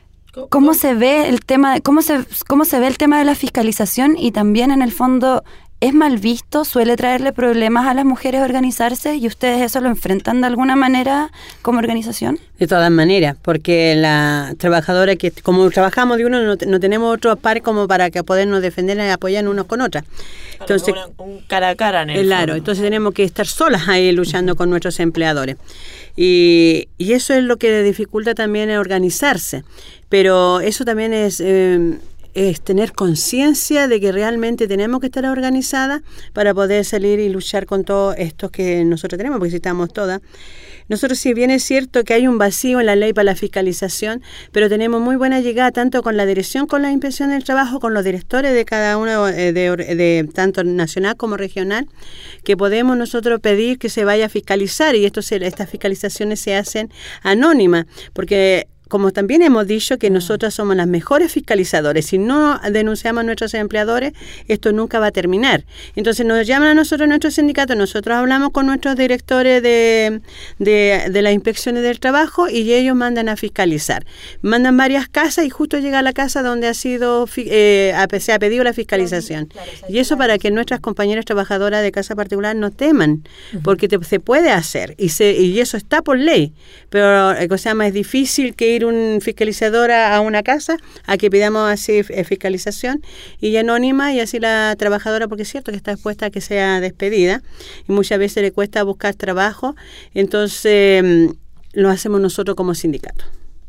¿cómo se ve el tema, cómo se, cómo se ve el tema de la fiscalización y también en el fondo ¿es mal visto? ¿Suele traerle problemas a las mujeres organizarse? ¿Y ustedes eso lo enfrentan de alguna manera como organización? De todas maneras, porque la trabajadora que, como trabajamos de uno, no, no tenemos otro par como para que podernos defender y apoyar unos con otras. Entonces, una, un cara a cara en el Claro, fondo. Entonces tenemos que estar solas ahí luchando con nuestros empleadores. Y, y eso es lo que dificulta también organizarse. Pero eso también es... Eh, es tener conciencia de que realmente tenemos que estar organizadas para poder salir y luchar con todos estos que nosotros tenemos, porque si estamos todas. Nosotros, si bien es cierto que hay un vacío en la ley para la fiscalización, pero tenemos muy buena llegada tanto con la dirección, con la inspección del trabajo, con los directores de cada uno, de, de, de tanto nacional como regional, que podemos nosotros pedir que se vaya a fiscalizar, y esto se, estas fiscalizaciones se hacen anónimas, porque como también hemos dicho que nosotras somos las mejores fiscalizadores, si no denunciamos a nuestros empleadores, esto nunca va a terminar. Entonces nos llaman a nosotros, nuestro sindicato, nosotros hablamos con nuestros directores de, de, de las inspecciones del trabajo y ellos mandan a fiscalizar. Mandan varias casas y justo llega a la casa donde ha sido eh, se ha pedido la fiscalización. Claro, claro, y eso para que nuestras compañeras trabajadoras de casa particular no teman, uh-huh. porque te, se puede hacer y, se, y eso está por ley, pero o sea, es difícil que ir un fiscalizador a una casa a que pidamos así fiscalización y anónima, y así la trabajadora, porque es cierto que está expuesta a que sea despedida y muchas veces le cuesta buscar trabajo, entonces lo hacemos nosotros como sindicato.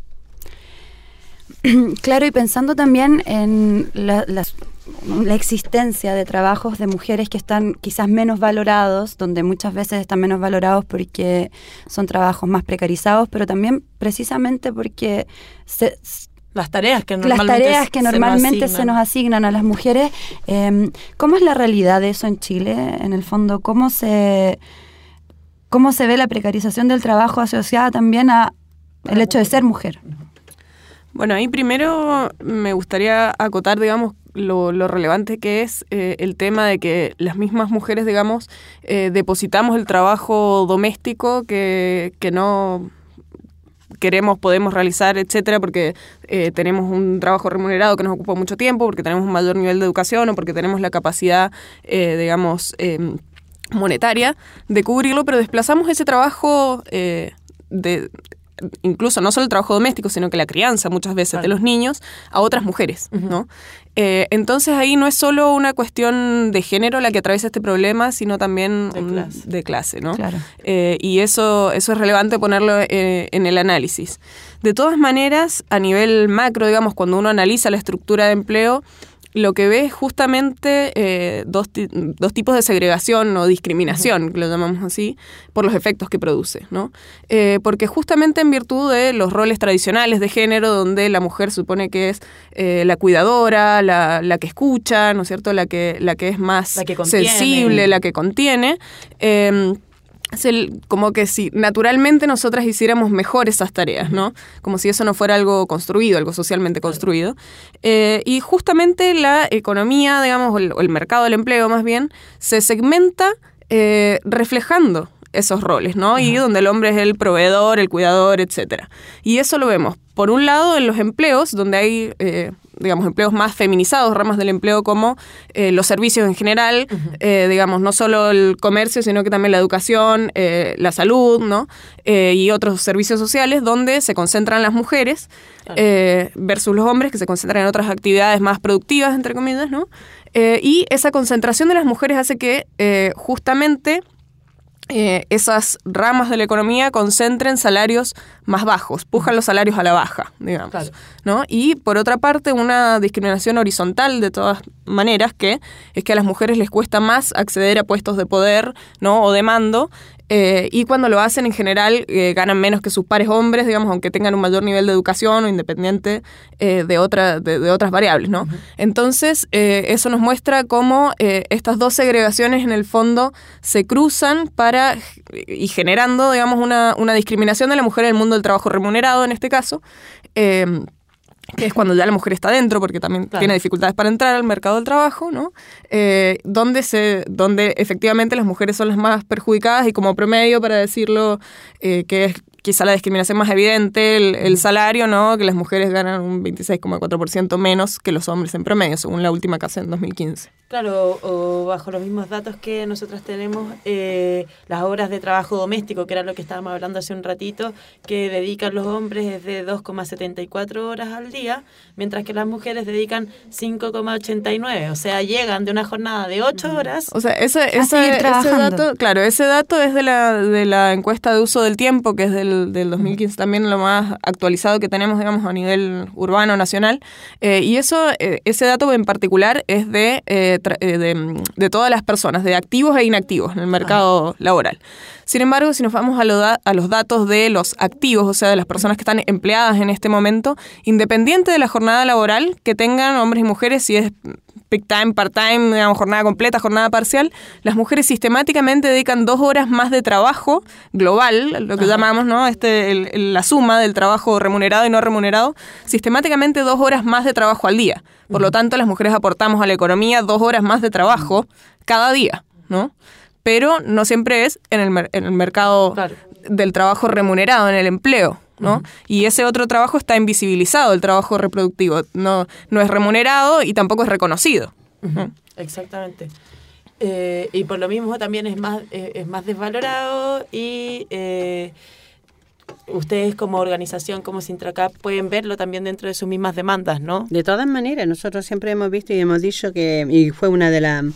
Claro, y pensando también en la, las la existencia de trabajos de mujeres que están quizás menos valorados, donde muchas veces están menos valorados porque son trabajos más precarizados, pero también precisamente porque se, las tareas que normalmente, las tareas que se, normalmente nos se nos asignan a las mujeres. Eh, ¿Cómo es la realidad de eso en Chile? En el fondo, ¿cómo se, cómo se ve la precarización del trabajo asociada también a el hecho de ser mujer? Bueno, ahí primero me gustaría acotar, digamos, lo, lo relevante que es eh, el tema de que las mismas mujeres, digamos, eh, depositamos el trabajo doméstico que, que no queremos, podemos realizar, etcétera, porque eh, tenemos un trabajo remunerado que nos ocupa mucho tiempo, porque tenemos un mayor nivel de educación o porque tenemos la capacidad, eh, digamos, eh, monetaria de cubrirlo, pero desplazamos ese trabajo eh, de... incluso no solo el trabajo doméstico, sino que la crianza muchas veces claro. de los niños a otras mujeres, uh-huh. ¿no? Eh, entonces ahí no es solo una cuestión de género la que atraviesa este problema, sino también de un, clase, de clase, ¿no? Claro. Eh, y eso, eso es relevante ponerlo eh, en el análisis. De todas maneras, a nivel macro, digamos, cuando uno analiza la estructura de empleo, lo que ve es justamente eh, dos, ti- dos tipos de segregación o discriminación, uh-huh. que lo llamamos así, por los efectos que produce, ¿no? Eh, porque justamente en virtud de los roles tradicionales de género, donde la mujer supone que es eh, la cuidadora, la, la que escucha, ¿no es cierto?, la que, la que es más la que contiene. sensible, la que contiene, eh, es el, como que si naturalmente nosotras hiciéramos mejor esas tareas, ¿no? Como si eso no fuera algo construido, algo socialmente construido. Eh, y justamente la economía, digamos, o el, o el mercado del empleo más bien, se segmenta eh, reflejando esos roles, ¿no? Ajá. Y donde el hombre es el proveedor, el cuidador, etcétera. Y eso lo vemos, por un lado, en los empleos, donde hay, eh, digamos, empleos más feminizados, ramas del empleo como eh, los servicios en general, uh-huh. eh, digamos, no solo el comercio, sino que también la educación, eh, la salud, ¿no? Eh, y otros servicios sociales, donde se concentran las mujeres, claro. eh, versus los hombres, que se concentran en otras actividades más productivas, entre comillas, ¿no? Eh, y esa concentración de las mujeres hace que, eh, justamente, Eh, esas ramas de la economía concentren salarios más bajos, pujan los salarios a la baja, digamos, claro. ¿no? Y por otra parte, una discriminación horizontal de todas maneras, que es que a las mujeres les cuesta más acceder a puestos de poder, ¿no?, o de mando, eh, y cuando lo hacen en general eh, ganan menos que sus pares hombres, digamos, aunque tengan un mayor nivel de educación o independiente eh, de, otra, de, de otras variables, ¿no? Uh-huh. Entonces, eh, eso nos muestra cómo eh, estas dos segregaciones en el fondo se cruzan para y generando, digamos, una, una discriminación de la mujer en el mundo del trabajo remunerado, en este caso, eh, que es cuando ya la mujer está dentro, porque también claro. tiene dificultades para entrar al mercado del trabajo, ¿no? Eh, donde se, donde efectivamente las mujeres son las más perjudicadas y como promedio, para decirlo, eh, que es quizá la discriminación más evidente, el, el salario, ¿no? Que las mujeres ganan un veintiséis coma cuatro por ciento menos que los hombres en promedio, según la última casa en dos mil quince. Claro, o, o bajo los mismos datos que nosotras tenemos, eh, las horas de trabajo doméstico, que era lo que estábamos hablando hace un ratito, que dedican los hombres es de dos coma setenta y cuatro horas al día, mientras que las mujeres dedican cinco coma ochenta y nueve, o sea, llegan de una jornada de ocho horas. O sea, ese, ese, ese dato, claro, ese dato es de la, de la encuesta de uso del tiempo, que es del, del dos mil quince, también lo más actualizado que tenemos, digamos, a nivel urbano, nacional, eh, y eso, eh, ese dato en particular es de... Eh, De, de todas las personas, de activos e inactivos en el mercado ah. laboral. Sin embargo, si nos vamos a, lo da, a los datos de los activos, o sea, de las personas que están empleadas en este momento, independiente de la jornada laboral que tengan hombres y mujeres, si es peak time, part-time, digamos, jornada completa, jornada parcial, las mujeres sistemáticamente dedican dos horas más de trabajo global, lo que Ajá. llamamos, ¿no? Este, el, el, la suma del trabajo remunerado y no remunerado, sistemáticamente dos horas más de trabajo al día. Por lo tanto, las mujeres aportamos a la economía dos horas más de trabajo cada día, ¿no? Pero no siempre es en el, mer- en el mercado claro. del trabajo remunerado, en el empleo, ¿no? Uh-huh. Y ese otro trabajo está invisibilizado, el trabajo reproductivo. No, no es remunerado y tampoco es reconocido. Uh-huh. ¿no? Exactamente. Eh, y por lo mismo también es más, eh, es más desvalorado y... Eh, ustedes como organización, como Sintracap, pueden verlo también dentro de sus mismas demandas, ¿no? De todas maneras, nosotros siempre hemos visto y hemos dicho que, y fue una de las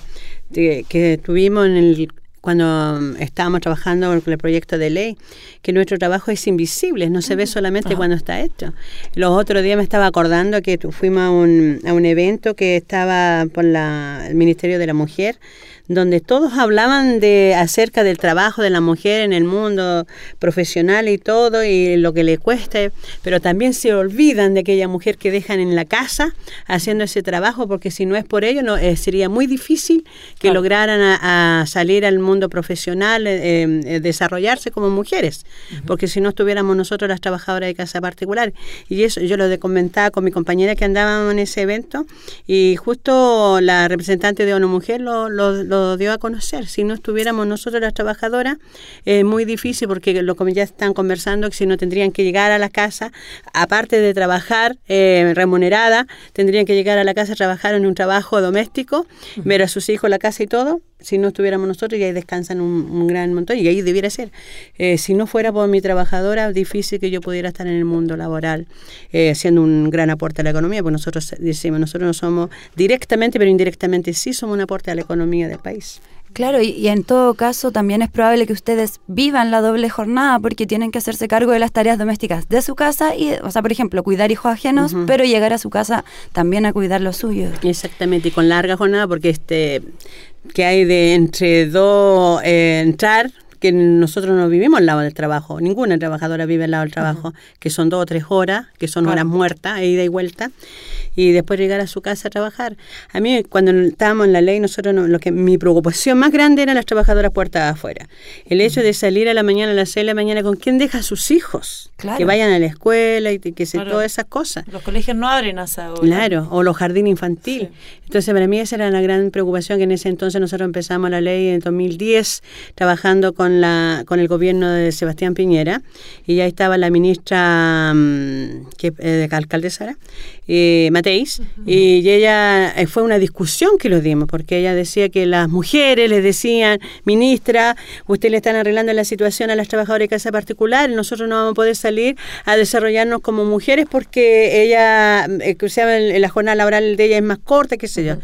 que tuvimos en el cuando estábamos trabajando con el proyecto de ley, que nuestro trabajo es invisible, no se ve solamente Ajá. cuando está hecho. Los otros días me estaba acordando que fuimos a un, a un evento que estaba por la, el Ministerio de la Mujer, donde todos hablaban de acerca del trabajo de la mujer en el mundo profesional y todo, y lo que le cuesta, pero también se olvidan de aquella mujer que dejan en la casa haciendo ese trabajo, porque si no es por ello, no, eh, sería muy difícil que claro. lograran a, a salir al mundo profesional, eh, eh, desarrollarse como mujeres, uh-huh. porque si no estuviéramos nosotros las trabajadoras de casa particular. Y eso yo lo de comentaba con mi compañera que andábamos en ese evento, y justo la representante de ONU Mujer lo, lo, lo dio a conocer. Si no estuviéramos nosotros las trabajadoras, es eh, muy difícil, porque lo que ya están conversando, que si no tendrían que llegar a la casa, aparte de trabajar eh, remunerada, tendrían que llegar a la casa a trabajar en un trabajo doméstico, uh-huh. ver a sus hijos, la casa y todo. Si no estuviéramos nosotros, y ahí descansan un, un gran montón, y ahí debiera ser. Eh, si no fuera por mi trabajadora, difícil que yo pudiera estar en el mundo laboral, eh, haciendo un gran aporte a la economía, porque nosotros decimos, nosotros no somos directamente, pero indirectamente sí somos un aporte a la economía del país. Claro, y, y en todo caso también es probable que ustedes vivan la doble jornada, porque tienen que hacerse cargo de las tareas domésticas de su casa, y, o sea, por ejemplo, cuidar hijos ajenos, uh-huh. pero llegar a su casa también a cuidar los suyos. Exactamente, y con larga jornada, porque este que hay de entre dos eh, entrar, que nosotros no vivimos al lado del trabajo, ninguna trabajadora vive al lado del trabajo, uh-huh. que son dos o tres horas, que son claro. horas muertas, ida y vuelta, y después llegar a su casa a trabajar. A mí, cuando estábamos en la ley, nosotros no, lo que mi preocupación más grande eran las trabajadoras puertas afuera. El hecho uh-huh. de salir a la mañana, a las seis de la mañana, ¿con quién deja a sus hijos? Claro. Que vayan a la escuela y que se claro. todas esas cosas. Los colegios no abren a esa hora. Claro, o los jardines infantiles. Sí. Entonces, para mí esa era la gran preocupación, que en ese entonces nosotros empezamos la ley en dos mil diez, trabajando con la con el gobierno de Sebastián Piñera, y ya estaba la ministra que eh, alcaldesa eh, Mateis, uh-huh. y ella eh, fue una discusión que lo dimos, porque ella decía que las mujeres les decían, ministra, usted le están arreglando la situación a las trabajadoras de casa particular, y nosotros no vamos a poder salir a desarrollarnos como mujeres porque ella, eh, o sea, la jornada laboral de ella es más corta, qué sé yo. Uh-huh.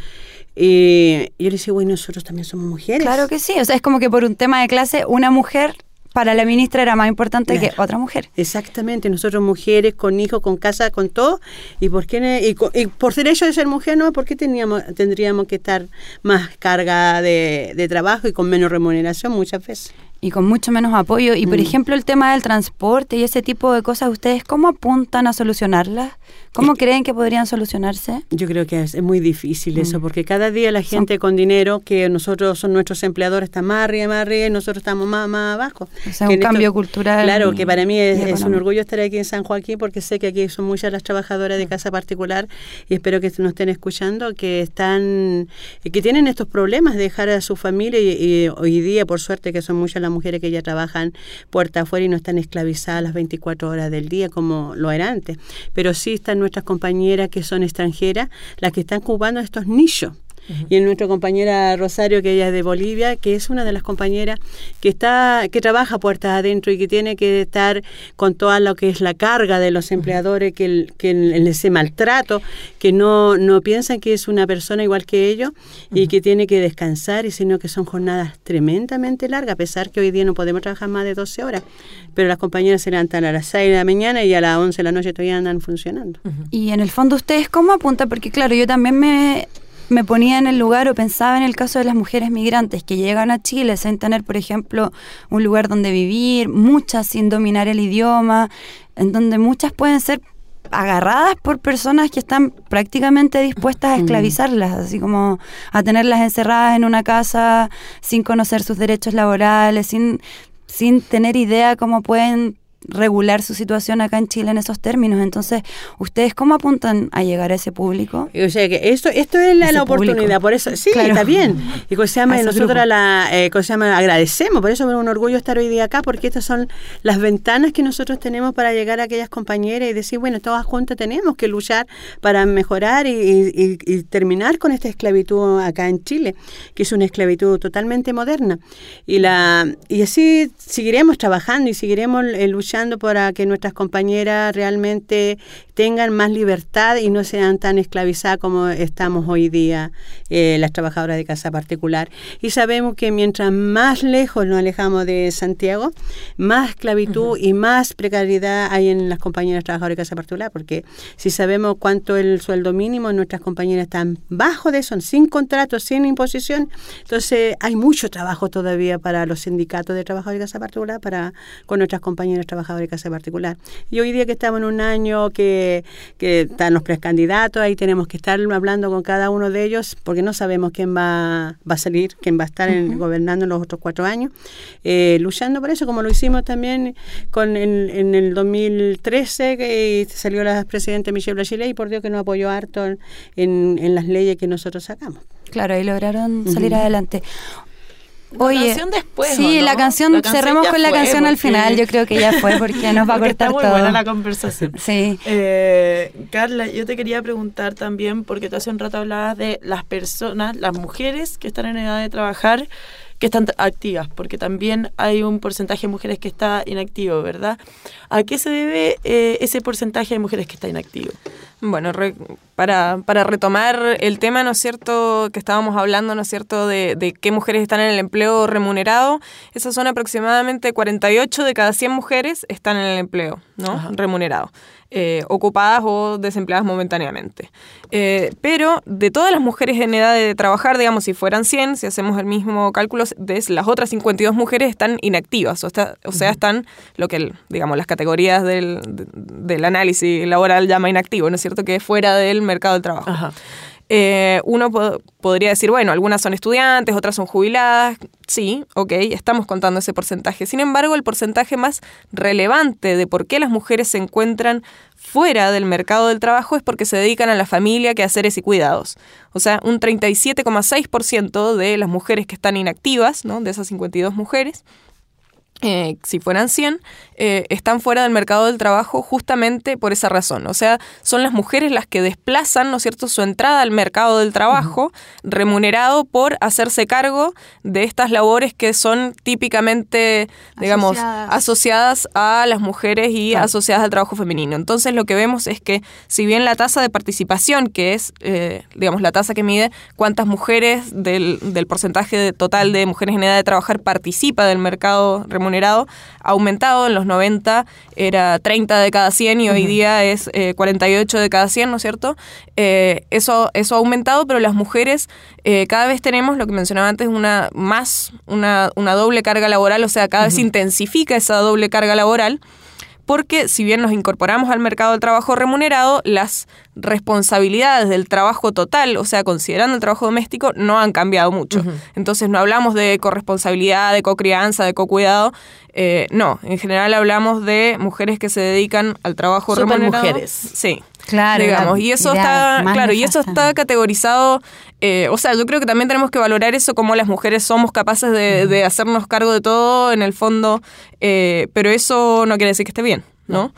Y yo le decía, bueno, nosotros también somos mujeres. Claro que sí, o sea, es como que por un tema de clase, una mujer para la ministra era más importante claro. que otra mujer. Exactamente, nosotros mujeres, con hijos, con casa, con todo, y por qué y, y por derecho de ser mujer, ¿no? ¿Por qué teníamos, tendríamos que estar más carga de, de trabajo y con menos remuneración muchas veces? Y con mucho menos apoyo. Y, por mm. ejemplo, el tema del transporte y ese tipo de cosas, ¿ustedes cómo apuntan a solucionarlas? ¿Cómo es creen que podrían solucionarse? Yo creo que es, es muy difícil mm. eso, porque cada día la gente son, con dinero, que nosotros son nuestros empleadores, está más arriba, más arriba, y nosotros estamos más, más abajo. O sea, que un cambio esto, cultural. Claro, que para mí es, es un orgullo estar aquí en San Joaquín, porque sé que aquí son muchas las trabajadoras de casa particular, y espero que nos estén escuchando, que están que tienen estos problemas de dejar a su familia, y, y hoy día, por suerte, que son muchas las las mujeres que ya trabajan puerta afuera y no están esclavizadas las veinticuatro horas del día como lo era antes. Pero sí están nuestras compañeras que son extranjeras, las que están ocupando estos nichos. Y en nuestra compañera Rosario, que ella es de Bolivia, que es una de las compañeras que está que trabaja puertas adentro y que tiene que estar con toda lo que es la carga de los empleadores, que, el, que el, ese maltrato, que no, no piensan que es una persona igual que ellos y uh-huh. que tiene que descansar, y sino que son jornadas tremendamente largas, a pesar que hoy día no podemos trabajar más de doce horas, pero las compañeras se levantan a las seis de la mañana y a las once de la noche todavía andan funcionando. Uh-huh. Y en el fondo, ¿ustedes cómo apuntan? Porque claro, yo también me... me ponía en el lugar o pensaba en el caso de las mujeres migrantes que llegan a Chile sin tener, por ejemplo, un lugar donde vivir, muchas sin dominar el idioma, en donde muchas pueden ser agarradas por personas que están prácticamente dispuestas a esclavizarlas, así como a tenerlas encerradas en una casa sin conocer sus derechos laborales, sin, sin tener idea cómo pueden regular su situación acá en Chile en esos términos. Entonces, ¿ustedes cómo apuntan a llegar a ese público? O sea, que esto esto es la, la oportunidad, público. Por eso, sí, claro. Está bien. Y como se llama, nosotros la, eh, como se llama, agradecemos, por eso es un orgullo estar hoy día acá, porque estas son las ventanas que nosotros tenemos para llegar a aquellas compañeras y decir, bueno, todas juntas tenemos que luchar para mejorar y, y, y terminar con esta esclavitud acá en Chile, que es una esclavitud totalmente moderna. Y la y así seguiremos trabajando y seguiremos eh, luchando para que nuestras compañeras realmente tengan más libertad y no sean tan esclavizadas como estamos hoy día eh, las trabajadoras de casa particular. Y sabemos que mientras más lejos nos alejamos de Santiago, más esclavitud uh-huh. y más precariedad hay en las compañeras trabajadoras de casa particular, porque si sabemos cuánto es el sueldo mínimo, nuestras compañeras están bajo de eso, sin contrato, sin imposición. Entonces hay mucho trabajo todavía para los sindicatos de trabajadores de casa particular, para con nuestras compañeras trabajadoras de casa particular. Y hoy día que estamos en un año que, que están los precandidatos, ahí tenemos que estar hablando con cada uno de ellos, porque no sabemos quién va, va a salir, quién va a estar en, uh-huh. gobernando en los otros cuatro años, eh, luchando por eso, como lo hicimos también con en, en el dos mil trece, que salió la presidenta Michelle Bachelet, y por Dios que nos apoyó harto en, en las leyes que nosotros sacamos. Claro, y lograron salir uh-huh. adelante. La Oye, canción después, sí, ¿no? la canción, la canción cerremos con la canción porque... al final, yo creo que ya fue, porque nos va a cortar todo. Está muy buena la conversación. Sí. Eh, Carla, yo te quería preguntar también, porque tú hace un rato hablabas de las personas, las mujeres que están en edad de trabajar, que están activas, porque también hay un porcentaje de mujeres que está inactivo, ¿verdad? ¿A qué se debe eh, ese porcentaje de mujeres que está inactivo? Bueno, re, para, para retomar el tema, ¿no es cierto?, que estábamos hablando, ¿no es cierto?, de, de qué mujeres están en el empleo remunerado. Esas son aproximadamente cuarenta y ocho de cada cien mujeres están en el empleo, ¿no?, Ajá. remunerado, eh, ocupadas o desempleadas momentáneamente. Eh, pero de todas las mujeres en edad de trabajar, digamos, si fueran cien, si hacemos el mismo cálculo, de las otras cincuenta y dos mujeres están inactivas, o, está, o sea, están lo que, digamos, las categorías del, de, del análisis laboral llama inactivo, ¿no es cierto?, que es fuera del mercado del trabajo. Ajá. Eh, uno po- podría decir, bueno, algunas son estudiantes, otras son jubiladas. Sí, ok, estamos contando ese porcentaje. Sin embargo, el porcentaje más relevante de por qué las mujeres se encuentran fuera del mercado del trabajo es porque se dedican a la familia, quehaceres y cuidados. O sea, un treinta y siete coma seis por ciento de las mujeres que están inactivas, ¿no?, de esas cincuenta y dos mujeres, Eh, si fueran cien, eh, están fuera del mercado del trabajo justamente por esa razón. O sea, son las mujeres las que desplazan, ¿no es cierto?, su entrada al mercado del trabajo uh-huh. remunerado por hacerse cargo de estas labores que son típicamente, digamos, asociadas, asociadas a las mujeres y claro. asociadas al trabajo femenino. Entonces, lo que vemos es que, si bien la tasa de participación, que es, eh, digamos, la tasa que mide cuántas mujeres del, del porcentaje total de mujeres en edad de trabajar participa del mercado remunerado, ha aumentado. En los noventa era treinta de cada cien y hoy uh-huh. día es eh, cuarenta y ocho de cada cien, ¿no es cierto? Eh, eso, eso ha aumentado, pero las mujeres eh, cada vez tenemos, lo que mencionaba antes, una más una, una doble carga laboral, o sea, cada uh-huh. vez se intensifica esa doble carga laboral, porque si bien nos incorporamos al mercado del trabajo remunerado, las responsabilidades del trabajo total, o sea, considerando el trabajo doméstico, no han cambiado mucho. Uh-huh. Entonces no hablamos de corresponsabilidad, de cocrianza, de cocuidado, eh, no, en general hablamos de mujeres que se dedican al trabajo Super remunerado. Mujeres. Sí. Claro, digamos, y eso está, claro, y eso está categorizado, eh, o sea, yo creo que también tenemos que valorar eso, como las mujeres somos capaces de, de hacernos cargo de todo, en el fondo, eh, pero eso no quiere decir que esté bien, ¿no?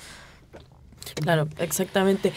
Claro, exactamente.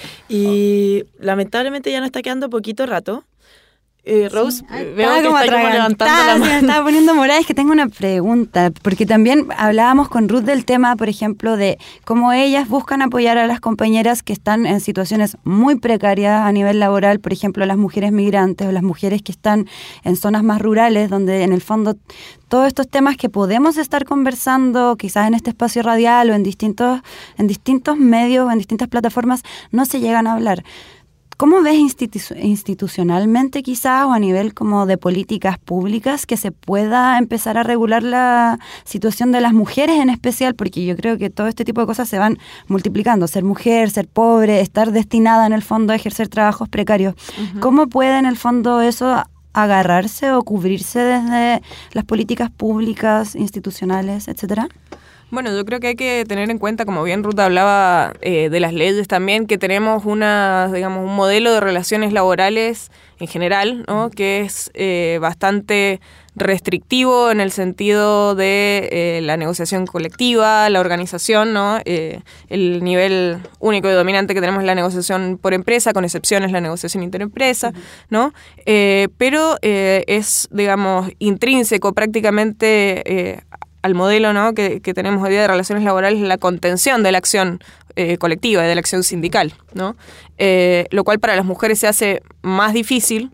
Y oh. lamentablemente ya nos está quedando poquito rato. Eh, Rose, sí. veo que como está como levantando la mano. Me estaba poniendo morada. Es que tengo una pregunta, porque también hablábamos con Ruth del tema, por ejemplo, de cómo ellas buscan apoyar a las compañeras que están en situaciones muy precarias a nivel laboral, por ejemplo, las mujeres migrantes o las mujeres que están en zonas más rurales, donde en el fondo todos estos temas que podemos estar conversando, quizás en este espacio radial o en distintos, en distintos medios o en distintas plataformas, no se llegan a hablar. ¿Cómo ves institu- institucionalmente quizás o a nivel como de políticas públicas que se pueda empezar a regular la situación de las mujeres en especial? Porque yo creo que todo este tipo de cosas se van multiplicando. Ser mujer, ser pobre, estar destinada en el fondo a ejercer trabajos precarios. Uh-huh. ¿Cómo puede en el fondo eso agarrarse o cubrirse desde las políticas públicas, institucionales, etcétera? Bueno, yo creo que hay que tener en cuenta, como bien Ruth hablaba eh, de las leyes también, que tenemos una, digamos, un modelo de relaciones laborales en general, ¿no? Que es eh, bastante restrictivo en el sentido de eh, la negociación colectiva, la organización, ¿no? Eh, el nivel único y dominante que tenemos es la negociación por empresa, con excepciones la negociación interempresa, ¿no? Eh, pero eh, es, digamos, intrínseco prácticamente eh, al modelo, ¿no? que, que tenemos hoy día de relaciones laborales, la contención de la acción eh, colectiva y de la acción sindical, ¿no? Eh, lo cual para las mujeres se hace más difícil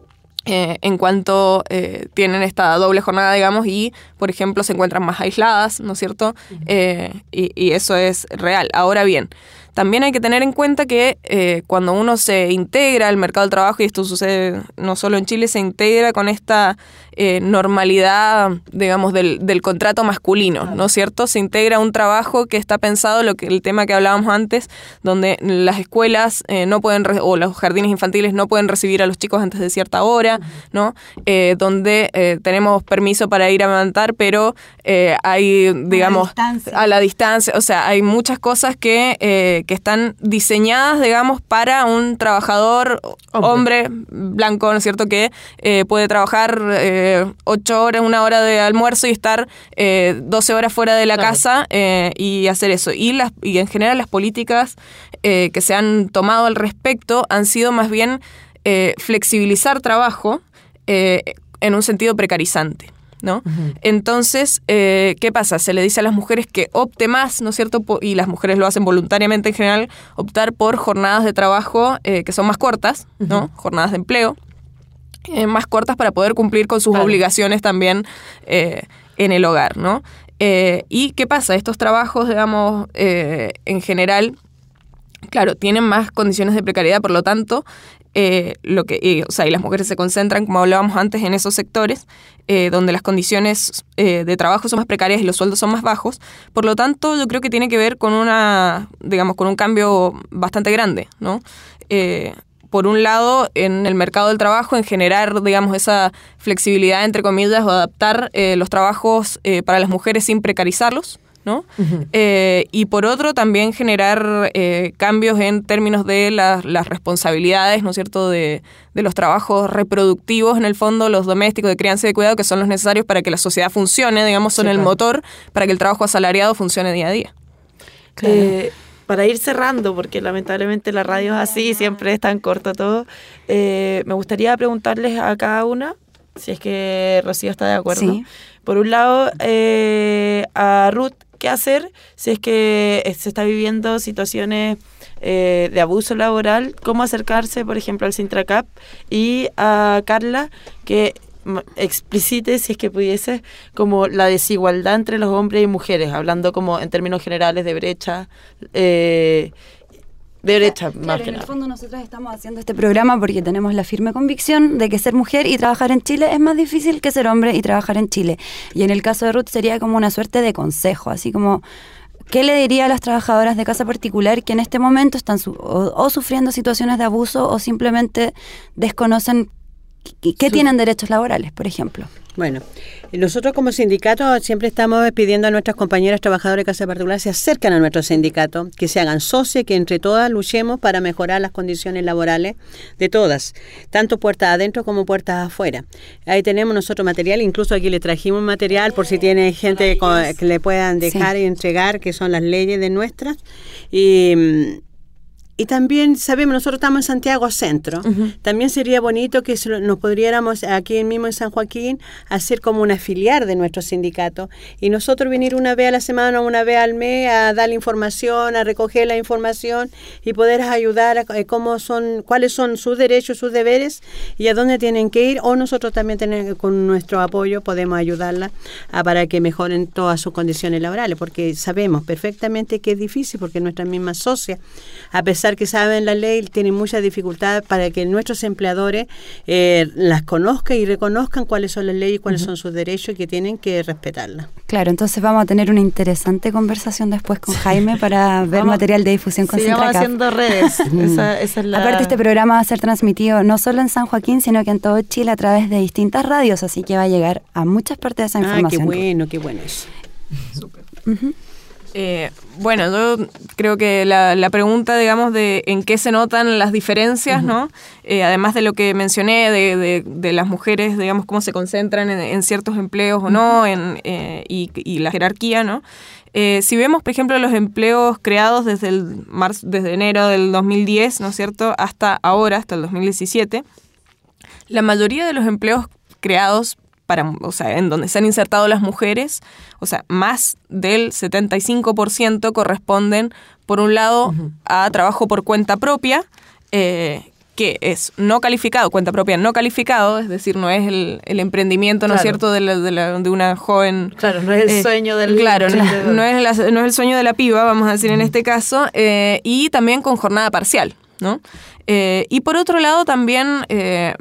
eh, en cuanto eh, tienen esta doble jornada, digamos, y, por ejemplo, se encuentran más aisladas, ¿no es cierto? Eh, y, y eso es real. Ahora bien, también hay que tener en cuenta que eh, cuando uno se integra al mercado del trabajo, y esto sucede no solo en Chile, se integra con esta eh, normalidad, digamos, del, del contrato masculino, ¿no es cierto? Se integra un trabajo que está pensado, lo que el tema que hablábamos antes, donde las escuelas eh, no pueden, re- o los jardines infantiles no pueden recibir a los chicos antes de cierta hora, ¿no? Eh, donde eh, tenemos permiso para ir a amamantar, pero eh, hay, digamos, a la distancia. A la distancia, o sea, hay muchas cosas que... Eh, que están diseñadas, digamos, para un trabajador hombre, hombre blanco, ¿no es cierto?, que eh, puede trabajar eh, ocho horas, una hora de almuerzo y estar eh, doce horas fuera de la claro. casa eh, y hacer eso. Y, las, y en general las políticas eh, que se han tomado al respecto han sido más bien eh, flexibilizar trabajo eh, en un sentido precarizante, ¿no? Uh-huh. Entonces, eh, ¿qué pasa? Se le dice a las mujeres que opte más, ¿no es cierto? Y las mujeres lo hacen voluntariamente en general, optar por jornadas de trabajo eh, que son más cortas, ¿no? Uh-huh. Jornadas de empleo eh, más cortas para poder cumplir con sus claro. obligaciones también eh, en el hogar, ¿no? Eh, ¿Y qué pasa? Estos trabajos, digamos, eh, en general, claro, tienen más condiciones de precariedad, por lo tanto, eh, lo que, eh, o sea, y las mujeres se concentran, como hablábamos antes, en esos sectores eh, donde las condiciones eh, de trabajo son más precarias y los sueldos son más bajos. Por lo tanto, yo creo que tiene que ver con una, digamos, con un cambio bastante grande, ¿no? Eh, por un lado, en el mercado del trabajo, en generar, digamos, esa flexibilidad, entre comillas, o adaptar eh, los trabajos eh, para las mujeres sin precarizarlos, ¿no? Uh-huh. Eh, y por otro, también generar eh, cambios en términos de la, las responsabilidades, ¿no es cierto?, de, de los trabajos reproductivos, en el fondo, los domésticos, de crianza y de cuidado, que son los necesarios para que la sociedad funcione, digamos, son sí, el claro. motor para que el trabajo asalariado funcione día a día. Claro. Eh, para ir cerrando, porque lamentablemente la radio es así, siempre es tan corto todo, eh, me gustaría preguntarles a cada una, si es que Rocío está de acuerdo. Sí. Por un lado, eh, a Ruth, ¿qué hacer si es que se está viviendo situaciones eh, de abuso laboral? ¿Cómo acercarse, por ejemplo, al Sintracap? Y a Carla, que explicite, si es que pudiese, como la desigualdad entre los hombres y mujeres, hablando como en términos generales de brecha, eh, de brecha, claro, más que que en nada. el fondo nosotros estamos haciendo este programa porque tenemos la firme convicción de que ser mujer y trabajar en Chile es más difícil que ser hombre y trabajar en Chile. Y en el caso de Ruth sería como una suerte de consejo, así como, ¿qué le diría a las trabajadoras de casa particular que en este momento están su- o, o sufriendo situaciones de abuso o simplemente desconocen que, que tienen derechos laborales, por ejemplo? Bueno, nosotros como sindicato siempre estamos pidiendo a nuestras compañeras trabajadoras de casa particular se acerquen a nuestro sindicato, que se hagan socios, que entre todas luchemos para mejorar las condiciones laborales de todas, tanto puertas adentro como puertas afuera. Ahí tenemos nosotros material, incluso aquí le trajimos material por si tiene gente que le puedan dejar sí. y entregar, que son las leyes de nuestras. Y... Y también sabemos, nosotros estamos en Santiago Centro, uh-huh. también sería bonito que nos podríamos aquí mismo en San Joaquín hacer como una filial de nuestro sindicato y nosotros venir una vez a la semana o una vez al mes a dar la información, a recoger la información y poder ayudar a, a cómo son, cuáles son sus derechos, sus deberes y a dónde tienen que ir, o nosotros también tenemos, con nuestro apoyo podemos ayudarla a, para que mejoren todas sus condiciones laborales, porque sabemos perfectamente que es difícil, porque nuestras mismas socias, a pesar que saben la ley, tienen mucha dificultad para que nuestros empleadores eh, las conozcan y reconozcan cuáles son las leyes, cuáles uh-huh. son sus derechos y que tienen que respetarlas. Claro, entonces vamos a tener una interesante conversación después con Jaime para ver vamos, material de difusión con Sigamos Sintracaf. haciendo redes. esa, esa es la... Aparte, este programa va a ser transmitido no solo en San Joaquín, sino que en todo Chile a través de distintas radios, así que va a llegar a muchas partes de esa información. Ah, qué bueno, qué bueno eso. Súper. Uh-huh. Eh, bueno, yo creo que la, la pregunta, digamos, de en qué se notan las diferencias, uh-huh. ¿no? Eh, además de lo que mencioné de, de, de las mujeres, digamos, cómo se concentran en, en ciertos empleos o no, en, eh, y, y la jerarquía, ¿no? Eh, si vemos, por ejemplo, los empleos creados desde el marzo, desde enero del dos mil diez, ¿no es cierto?, hasta ahora, hasta el dos mil diecisiete, la mayoría de los empleos creados para, o sea, en donde se han insertado las mujeres, o sea, más del setenta y cinco por ciento corresponden, por un lado, uh-huh. a trabajo por cuenta propia, eh, que es no calificado, cuenta propia no calificado, es decir, no es el, el emprendimiento, ¿no es cierto?, de, la, de, la, de una joven... Claro, no es el eh, sueño del... Claro, no, no, es la, no es el sueño de la piba, vamos a decir uh-huh. en este caso, eh, y también con jornada parcial, ¿no? Eh, y por otro lado también... Eh,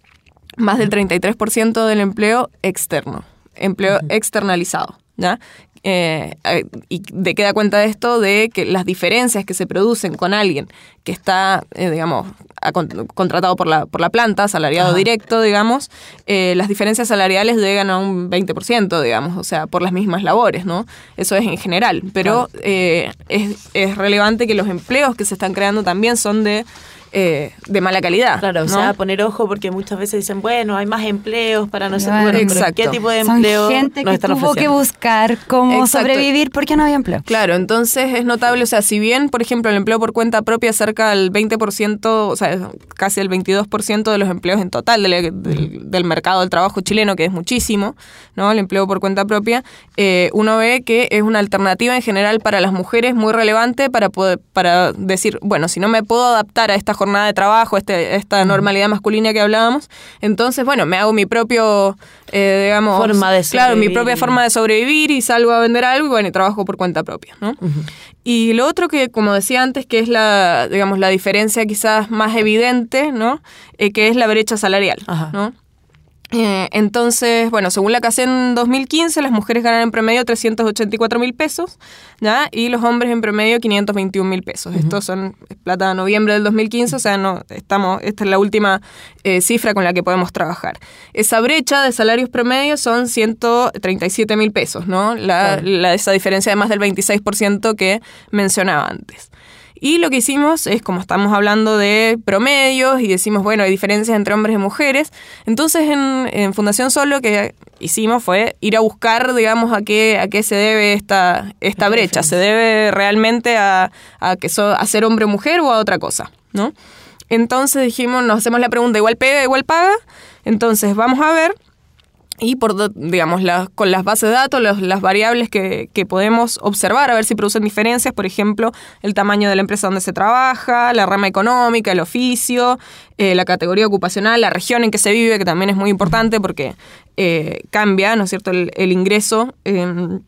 más del treinta y tres por ciento del empleo externo, empleo uh-huh. externalizado, ¿ya? Eh, ¿Y de qué da cuenta esto? De que las diferencias que se producen con alguien que está, eh, digamos, a, con, contratado por la, por la planta, asalariado uh-huh. directo, digamos, eh, las diferencias salariales llegan a un veinte por ciento, digamos, o sea, por las mismas labores, ¿no? Eso es en general, pero claro. eh, es, es relevante que los empleos que se están creando también son de... Eh, de mala calidad. Claro, o ¿no? sea, poner ojo porque muchas veces dicen, bueno, hay más empleos para no ser claro, bueno, exacto. pero ¿qué tipo de Son empleo gente nos que están tuvo ofreciendo? que buscar cómo exacto. sobrevivir porque no había empleo. Claro, entonces es notable, o sea, si bien, por ejemplo, el empleo por cuenta propia cerca del veinte por ciento, o sea, casi el veintidós por ciento de los empleos en total del, del, del mercado del trabajo chileno, que es muchísimo, ¿no? El empleo por cuenta propia, eh, uno ve que es una alternativa en general para las mujeres muy relevante para poder, para decir, bueno, si no me puedo adaptar a esta jornada de trabajo, Este, esta normalidad masculina que hablábamos, entonces, bueno, me hago mi propio, eh, digamos... Forma de sobrevivir. Claro, mi propia forma de sobrevivir y salgo a vender algo y, bueno, y trabajo por cuenta propia, ¿no? Uh-huh. Y lo otro que, como decía antes, que es la, digamos, la diferencia quizás más evidente, ¿no? Eh, que es la brecha salarial, Ajá. ¿no? Eh, entonces, bueno, según la CACEN en dos mil quince, las mujeres ganan en promedio trescientos ochenta y cuatro mil pesos, ¿ya? Y los hombres en promedio quinientos veintiún mil pesos. Uh-huh. Estos son plata de noviembre del dos mil quince, o sea, no estamos, esta es la última eh, cifra con la que podemos trabajar. Esa brecha de salarios promedio son ciento treinta y siete mil pesos, ¿no? La, claro. la, esa diferencia de más del veintiséis por ciento que mencionaba antes. Y lo que hicimos es, como estamos hablando de promedios y decimos, bueno, hay diferencias entre hombres y mujeres, entonces en, en Fundación Sol lo que hicimos fue ir a buscar, digamos, a qué, a qué se debe esta, esta brecha. ¿Se debe realmente a, a, que so, a ser hombre o mujer o a otra cosa, ¿no? Entonces dijimos, nos hacemos la pregunta, ¿igual pega, igual paga? Entonces vamos a ver. Y por, digamos, la, con las bases de datos, los, las variables que, que podemos observar, a ver si producen diferencias, por ejemplo, el tamaño de la empresa donde se trabaja, la rama económica, el oficio, eh, la categoría ocupacional, la región en que se vive, que también es muy importante porque eh, cambia, ¿no es cierto?, el, el ingreso eh,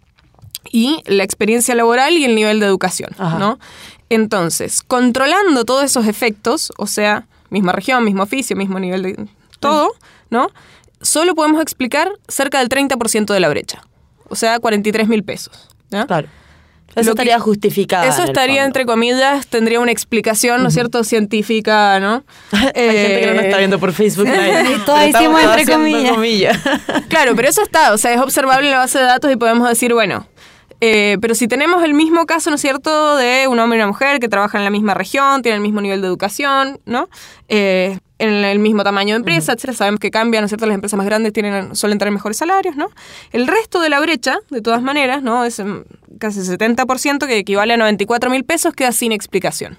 y la experiencia laboral y el nivel de educación, Ajá. ¿no? Entonces, controlando todos esos efectos, o sea, misma región, mismo oficio, mismo nivel de todo, ¿no?, solo podemos explicar cerca del treinta por ciento de la brecha, o sea, cuarenta y tres mil pesos, ¿ya? Claro. Eso Lo estaría que- justificado. Eso estaría, entre comillas, tendría una explicación, ¿no es cierto?, científica, ¿no? Hay gente que no nos está viendo por Facebook Live. Todos Pero estamos hicimos entre haciendo comillas. Claro, pero eso está, o sea, es observable en la base de datos y podemos decir, bueno, eh, pero si tenemos el mismo caso, ¿no es cierto?, de un hombre y una mujer que trabajan en la misma región, tienen el mismo nivel de educación, ¿no? Eh, en el mismo tamaño de empresa, etcétera. Sabemos que cambian, ¿no es cierto? Las empresas más grandes tienen, suelen tener mejores salarios, ¿no? El resto de la brecha, de todas maneras, ¿no? Es mm, casi setenta por ciento, que equivale a noventa y cuatro mil pesos, queda sin explicación.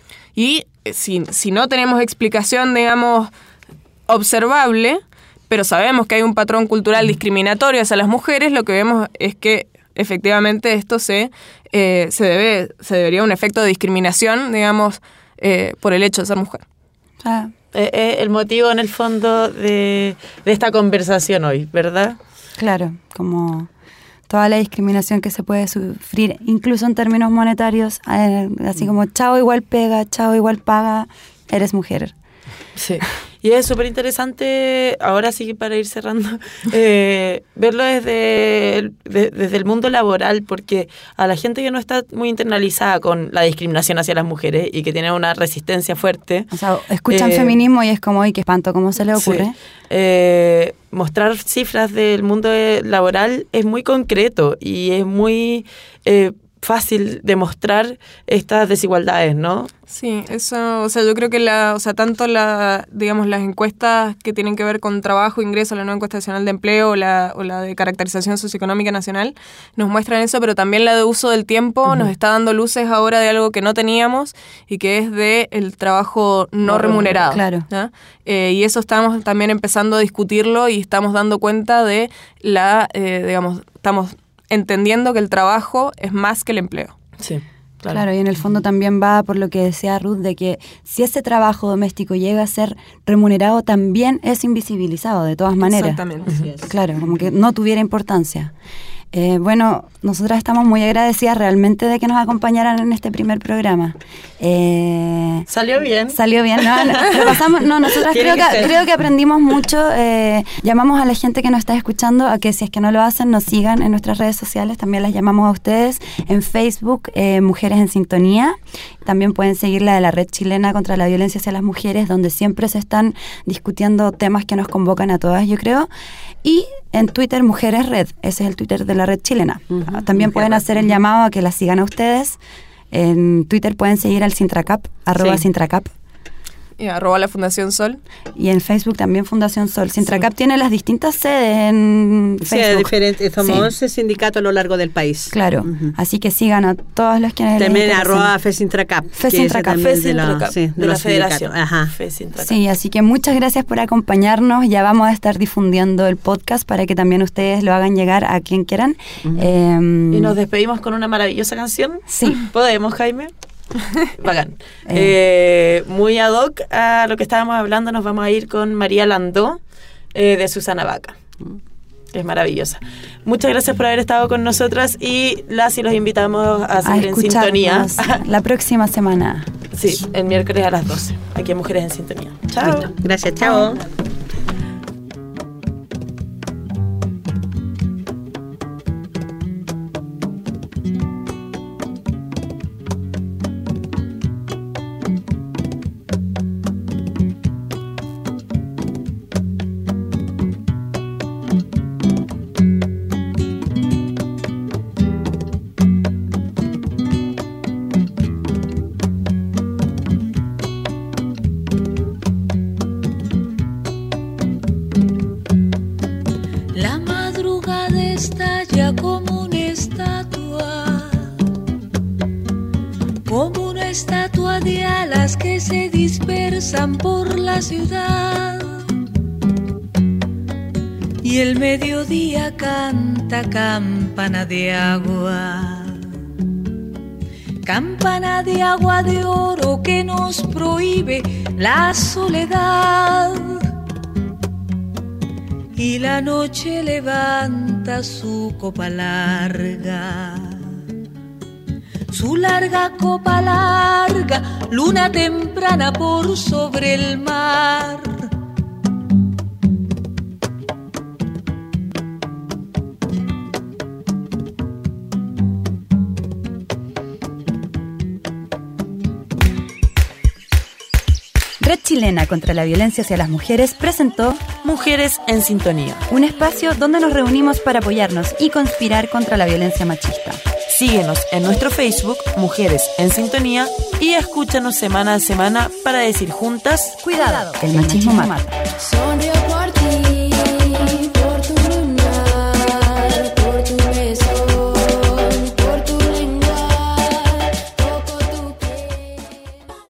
Y eh, si, si no tenemos explicación, digamos, observable, pero sabemos que hay un patrón cultural discriminatorio hacia las mujeres, lo que vemos es que efectivamente esto se, eh, se, debe, se debería un efecto de discriminación, digamos, eh, por el hecho de ser mujer. Ah, Eh, eh, el motivo en el fondo de, de esta conversación hoy, ¿verdad? claro, como toda la discriminación que se puede sufrir, incluso en términos monetarios, eh, así como chao igual pega, chao igual paga, eres mujer. Sí. Y es súper interesante, ahora sí para ir cerrando, eh, verlo desde el, de- desde el mundo laboral, porque a la gente que no está muy internalizada con la discriminación hacia las mujeres y que tiene una resistencia fuerte, O sea, escuchan Eh, feminismo y es como, ¡ay, qué espanto! ¿Cómo se le ocurre? sí, eh, mostrar cifras del mundo eh, laboral es muy concreto y es muy eh, fácil demostrar estas desigualdades, ¿no? Sí, eso, o sea, yo creo que la, o sea, tanto la, digamos, las encuestas que tienen que ver con trabajo, ingreso, la nueva encuesta nacional de empleo o la, o la de caracterización socioeconómica nacional, nos muestran eso, pero también la de uso del tiempo uh-huh. nos está dando luces ahora de algo que no teníamos y que es de el trabajo no, no remunerado. Claro. ¿no? Eh, y eso estamos también empezando a discutirlo y estamos dando cuenta de la, eh, digamos, estamos entendiendo que el trabajo es más que el empleo. Sí. Claro. claro, y en el fondo también va por lo que decía Ruth, de que si ese trabajo doméstico llega a ser remunerado, también es invisibilizado de todas maneras. Exactamente. Uh-huh. Claro, como que no tuviera importancia. Eh, bueno, nosotras estamos muy agradecidas realmente de que nos acompañaran en este primer programa. Eh, ¿Salió bien? Salió bien, ¿no? Lo pasamos, no, nosotras creo que, que creo que aprendimos mucho. Eh, llamamos a la gente que nos está escuchando a que si es que no lo hacen, nos sigan en nuestras redes sociales. También las llamamos a ustedes en Facebook, eh, Mujeres en Sintonía. También pueden seguir la de la Red Chilena contra la Violencia hacia las Mujeres, donde siempre se están discutiendo temas que nos convocan a todas, yo creo. Y en Twitter, Mujeres Red, ese es el Twitter de la Red Chilena. Uh-huh. También Mujer pueden Red. hacer el llamado a que la sigan a ustedes. En Twitter pueden seguir al Sintracap, arroba sí. Sintracap. Y arroba la Fundación Sol. Y en Facebook también Fundación Sol. Sintracap sí. tiene las distintas sedes en sí, Facebook. diferentes, somos sí. once sindicatos a lo largo del país. Claro, uh-huh. así que sigan a todos los que también arroba FESintracap. FESintracap. FESintracap, de, la, de la Federación. Ajá. FESintracap. Sí, así que muchas gracias por acompañarnos. Ya vamos a estar difundiendo el podcast para que también ustedes lo hagan llegar a quien quieran. Uh-huh. eh, y nos despedimos con una maravillosa canción. Sí. ¿Podemos, Jaime? Bacán. Eh, muy ad hoc a lo que estábamos hablando, nos vamos a ir con María Landó eh, de Susana Vaca. Es maravillosa. Muchas gracias por haber estado con nosotras y las y los invitamos a seguir a en sintonía. La próxima semana. Sí, el miércoles a las doce. Aquí en Mujeres en Sintonía. Chao. Listo. Gracias, chao. Por la ciudad y el mediodía canta campana de agua, campana de agua de oro que nos prohíbe la soledad. Y la noche levanta su copa larga, su larga copa larga, luna temprana por sobre el mar. Red Chilena contra la Violencia hacia las Mujeres presentó Mujeres en Sintonía, un espacio donde nos reunimos para apoyarnos y conspirar contra la violencia machista. Síguenos en nuestro Facebook, Mujeres en Sintonía, y escúchanos semana a semana para decir juntas: cuidado, el machismo mata. Sonríe